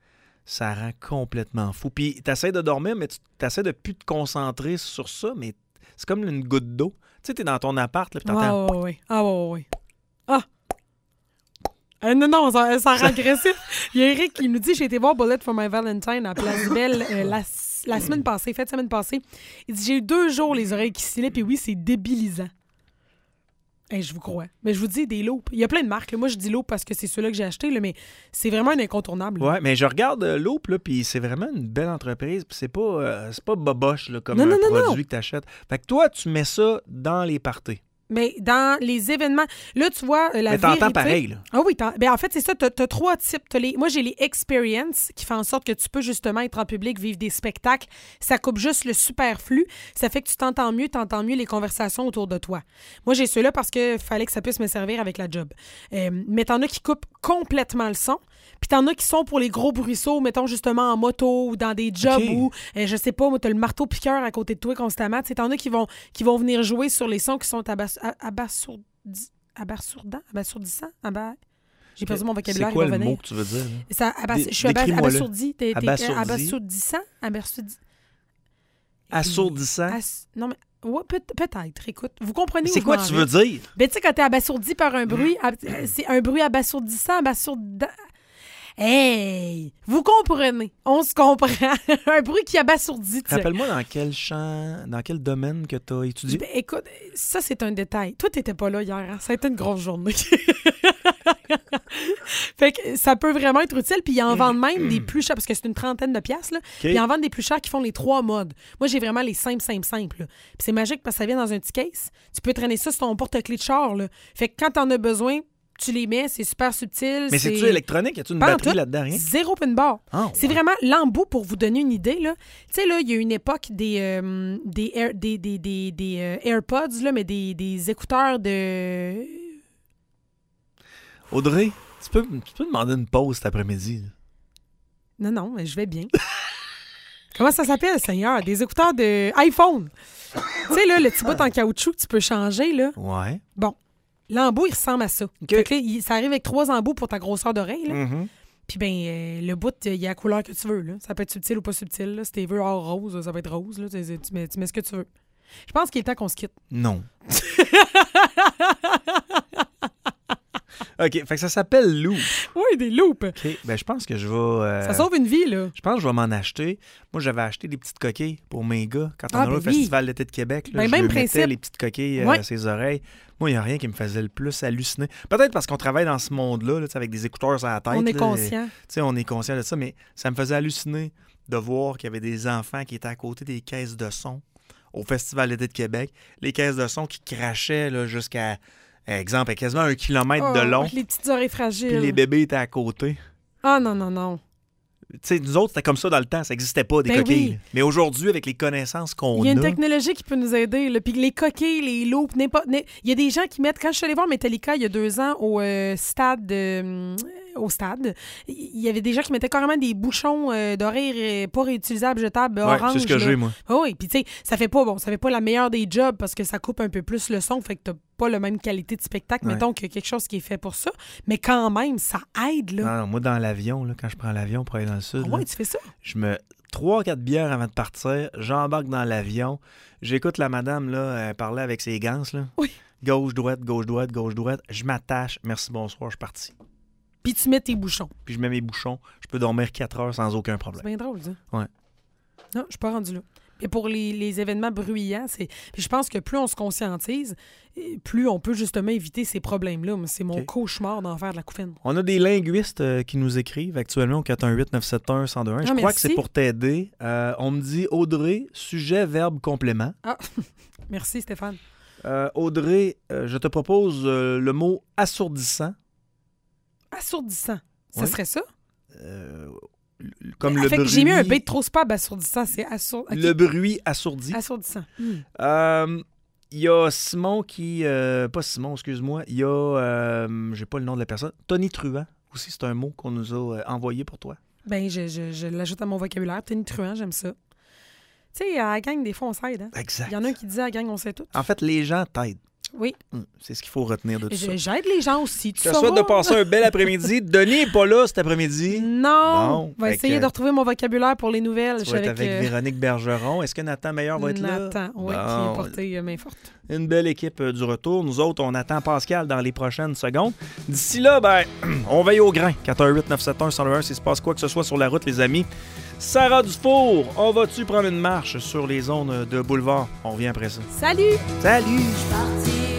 Speaker 1: ça rend complètement fou. Puis t'essaies de dormir, mais tu essaies de plus te concentrer sur ça, mais c'est comme une goutte d'eau. Tu sais, t'es dans ton appart, là, puis t'entends...
Speaker 2: Ah, oui, oui. Ah, oui, oui. Ah! Euh, non, non, ça, ça rend agressif. Il y a Eric qui nous dit « J'ai été voir Bullet for my Valentine à Place Belle euh, la, la semaine passée, fête semaine passée. Il dit « J'ai eu deux jours les oreilles qui sifflaient, puis oui, c'est débilisant. » Hey, je vous crois. Mais je vous dis, des loupes. Il y a plein de marques. Là. Moi, je dis loupes parce que c'est ceux-là que j'ai achetés, là, mais c'est vraiment un incontournable.
Speaker 1: Oui, mais je regarde euh, Loop, là, puis c'est vraiment une belle entreprise. Puis c'est pas, euh, c'est pas boboche là, comme
Speaker 2: non,
Speaker 1: un
Speaker 2: non, non,
Speaker 1: produit
Speaker 2: non.
Speaker 1: que tu achètes. Fait que toi, tu mets ça dans les parties.
Speaker 2: Mais dans les événements, là, tu vois, euh, la
Speaker 1: mais t'entends
Speaker 2: vérité...
Speaker 1: pareil, là.
Speaker 2: Ah oui, t'en... ben, en fait, c'est ça, t'as, t'as trois types. T'as les... Moi, j'ai les experience qui font en sorte que tu peux justement être en public, vivre des spectacles. Ça coupe juste le superflu. Ça fait que tu t'entends mieux, t'entends mieux les conversations autour de toi. Moi, j'ai ceux-là parce qu'il fallait que ça puisse me servir avec la job. Euh, mais t'en as qui coupent complètement le son. Puis t'en as qui sont pour les gros bruisseaux, mettons justement en moto ou dans des jobs
Speaker 1: okay.
Speaker 2: où, euh, je sais pas, moi, t'as le marteau-piqueur à côté de toi constamment. T'sais, t'en as qui vont, qui vont venir jouer sur les sons qui sont abass- abasourdi- abasourdants, abasourdissants. Abas... J'ai perdu mon vocabulaire.
Speaker 1: C'est quoi
Speaker 2: il va
Speaker 1: le
Speaker 2: venir.
Speaker 1: mot que tu veux dire?
Speaker 2: Ça, abas...
Speaker 1: Dé-
Speaker 2: je suis abas... abasourdi. T'es, t'es...
Speaker 1: Abasourdi.
Speaker 2: Abasourdissant? Abasourdi...
Speaker 1: Assourdissant?
Speaker 2: As... Non, mais... Ouais, peut- peut-être. Écoute, vous comprenez où
Speaker 1: C'est
Speaker 2: je
Speaker 1: quoi
Speaker 2: m'en
Speaker 1: tu
Speaker 2: vais?
Speaker 1: veux dire?
Speaker 2: Ben, tu sais, quand t'es abasourdi par un bruit, ab... c'est un bruit abasourdissant, abasourdant... Hey! Vous comprenez. On se comprend. Un bruit qui abasourdit.
Speaker 1: Rappelle-moi dans quel champ, dans quel domaine que tu as étudié?
Speaker 2: Ben, écoute, ça, c'est un détail. Toi, t'étais pas là hier. Hein? Ça a été une grosse journée. Fait que ça peut vraiment être utile. Puis ils en vendent même des plus chers, parce que c'est une trentaine de piastres. Là.
Speaker 1: Okay.
Speaker 2: Puis ils en vendent des plus chers qui font les trois modes. Moi, j'ai vraiment les simples, simples, simples. Là. Puis c'est magique parce que ça vient dans un petit case. Tu peux traîner ça sur ton porte-clés de char. Là. Fait que quand t'en as besoin, tu les mets, c'est super subtil.
Speaker 1: Mais
Speaker 2: c'est...
Speaker 1: c'est-tu électronique? Y a-tu une
Speaker 2: Pas en
Speaker 1: batterie
Speaker 2: tout,
Speaker 1: là-dedans? Rien?
Speaker 2: Zéro pin bar.
Speaker 1: Oh,
Speaker 2: c'est
Speaker 1: ouais.
Speaker 2: vraiment l'embout pour vous donner une idée. Là. Tu sais, là, il y a une époque des, euh, des, Air, des, des, des, des euh, AirPods, là, mais des, des écouteurs de...
Speaker 1: Audrey, tu peux, tu peux demander une pause cet après-midi? Là.
Speaker 2: Non, non, mais je vais bien. Comment ça s'appelle, Seigneur? Des écouteurs de iPhone. Tu sais, là, le petit bout en caoutchouc que tu peux changer, là.
Speaker 1: Ouais.
Speaker 2: Bon. L'embout, il ressemble à ça.
Speaker 1: Okay.
Speaker 2: Fait que là, il, ça arrive avec trois embouts pour ta grosseur d'oreille, là.
Speaker 1: Mm-hmm.
Speaker 2: Puis, ben euh, le bout, il y a la couleur que tu veux, là. Ça peut être subtil ou pas subtil, là. Si tu veux or rose, ça peut être rose, là. Tu, tu, mets, tu mets ce que tu veux. Je pense qu'il est temps qu'on se quitte.
Speaker 1: Non. OK, fait que ça s'appelle Loop.
Speaker 2: Oui, des loupes.
Speaker 1: OK, ben je pense que je vais... Euh,
Speaker 2: Ça sauve une vie, là.
Speaker 1: Je pense que je vais m'en acheter. Moi, j'avais acheté des petites coquilles pour mes gars. Quand on
Speaker 2: Ah,
Speaker 1: allait au
Speaker 2: ben oui.
Speaker 1: Festival d'été de Québec, là,
Speaker 2: Ben,
Speaker 1: je
Speaker 2: même
Speaker 1: leur mettais
Speaker 2: principe.
Speaker 1: les petites coquilles euh,
Speaker 2: Ouais.
Speaker 1: à ses oreilles. Moi, il n'y a rien qui me faisait le plus halluciner. Peut-être parce qu'on travaille dans ce monde-là, là, tu sais, avec des écouteurs à la tête.
Speaker 2: On est
Speaker 1: là,
Speaker 2: conscient.
Speaker 1: et, tu sais, on est conscient de ça, mais ça me faisait halluciner de voir qu'il y avait des enfants qui étaient à côté des caisses de son au Festival d'été de Québec. Les caisses de son qui crachaient là, jusqu'à, exemple, à quasiment un kilomètre
Speaker 2: Oh,
Speaker 1: de long.
Speaker 2: les petites oreilles fragiles.
Speaker 1: Puis les bébés étaient à côté.
Speaker 2: Ah, non, non, non.
Speaker 1: Tu sais, nous autres, c'était comme ça dans le temps. Ça n'existait pas, des
Speaker 2: Ben
Speaker 1: coquilles.
Speaker 2: oui.
Speaker 1: là. Mais aujourd'hui, avec les connaissances qu'on
Speaker 2: Il y a une
Speaker 1: a...
Speaker 2: technologie qui peut nous aider. Là. Puis les coquilles, les loupes, n'importe... Il y a des gens qui mettent... Quand je suis allée voir Metallica il y a deux ans au euh, stade... euh, au stade, il y avait des gens qui mettaient carrément des bouchons euh, d'oreilles ré- pas réutilisables, jetables,
Speaker 1: Ouais,
Speaker 2: orange.
Speaker 1: c'est ce que
Speaker 2: là.
Speaker 1: j'ai, moi.
Speaker 2: Ah oui, puis tu sais, ça fait pas bon, ça fait pas la meilleure des jobs parce que ça coupe un peu plus le son, fait que t'as pas la même qualité de spectacle,
Speaker 1: Ouais.
Speaker 2: mettons, que quelque chose qui est fait pour ça. Mais quand même, ça aide, là.
Speaker 1: Non, non, moi, dans l'avion, là, quand je prends l'avion pour aller dans le sud,
Speaker 2: Ah
Speaker 1: là,
Speaker 2: ouais, tu fais ça?
Speaker 1: je me... Trois, quatre bières avant de partir, j'embarque dans l'avion, j'écoute la madame là, euh, parler avec ses gants, là.
Speaker 2: Oui.
Speaker 1: Gauche, droite, gauche, droite, gauche, droite. Je m'attache, merci, bonsoir, je suis parti.
Speaker 2: Puis tu mets tes bouchons.
Speaker 1: Puis je mets mes bouchons, je peux dormir quatre heures sans aucun
Speaker 2: C'est
Speaker 1: problème.
Speaker 2: bien drôle, ça.
Speaker 1: Ouais.
Speaker 2: Non, je suis pas rendue là. Et pour les, les événements bruyants, c'est. Puis je pense que plus on se conscientise, eh, plus on peut justement éviter ces problèmes-là. Moi, c'est mon
Speaker 1: OK.
Speaker 2: cauchemar d'en faire de la couffaine.
Speaker 1: On a des linguistes euh, qui nous écrivent actuellement au quatre un huit neuf sept un un zéro deux un. Je
Speaker 2: Ah,
Speaker 1: crois
Speaker 2: merci.
Speaker 1: que c'est pour t'aider. Euh, on me dit Audrey, sujet, verbe, complément.
Speaker 2: Ah, merci Stéphane.
Speaker 1: Euh, Audrey, euh, je te propose euh, le mot assourdissant.
Speaker 2: Assourdissant. Ça
Speaker 1: Ouais.
Speaker 2: serait ça?
Speaker 1: Euh, comme
Speaker 2: Ah,
Speaker 1: le
Speaker 2: fait
Speaker 1: bruit.
Speaker 2: que j'ai mis un bait trop spab assourdissant. C'est assour... ok.
Speaker 1: Le bruit assourdi.
Speaker 2: Assourdissant. Hmm.
Speaker 1: Euh, Il y a Simon qui... euh, pas Simon, excuse-moi. Il y a... euh, j'ai pas le nom de la personne. Tony Truant. Aussi, c'est un mot qu'on nous a euh, envoyé pour toi.
Speaker 2: Ben, je, je, je l'ajoute à mon vocabulaire. T'es une truand, j'aime ça. Tu sais, à la gang, des fois, on s'aide. Hein?
Speaker 1: Exact.
Speaker 2: Il y en a un qui dit à la gang, on sait tout.
Speaker 1: En fait, les gens t'aident.
Speaker 2: Oui.
Speaker 1: C'est ce qu'il faut retenir de tout ça.
Speaker 2: J'aide les gens aussi. Tu
Speaker 1: Je te souhaite de passer un bel après-midi. Denis n'est pas là cet après-midi.
Speaker 2: Non. On va essayer
Speaker 1: que...
Speaker 2: de retrouver mon vocabulaire pour les nouvelles.
Speaker 1: Tu vas être avec, avec euh... Véronique Bergeron. Est-ce que Nathan Meilleur va être
Speaker 2: Nathan,
Speaker 1: là?
Speaker 2: Nathan, oui, bon. Qui est porté euh, main forte.
Speaker 1: Une belle équipe euh, du retour. Nous autres, on attend Pascal dans les prochaines secondes. D'ici là, ben, on veille au grain. quatre un huit neuf sept un un zéro un s'il se passe quoi que ce soit sur la route, les amis. Sarah Dufour, on va-tu prendre une marche sur les zones de boulevard? On revient après ça.
Speaker 2: Salut!
Speaker 1: Salut!
Speaker 9: Je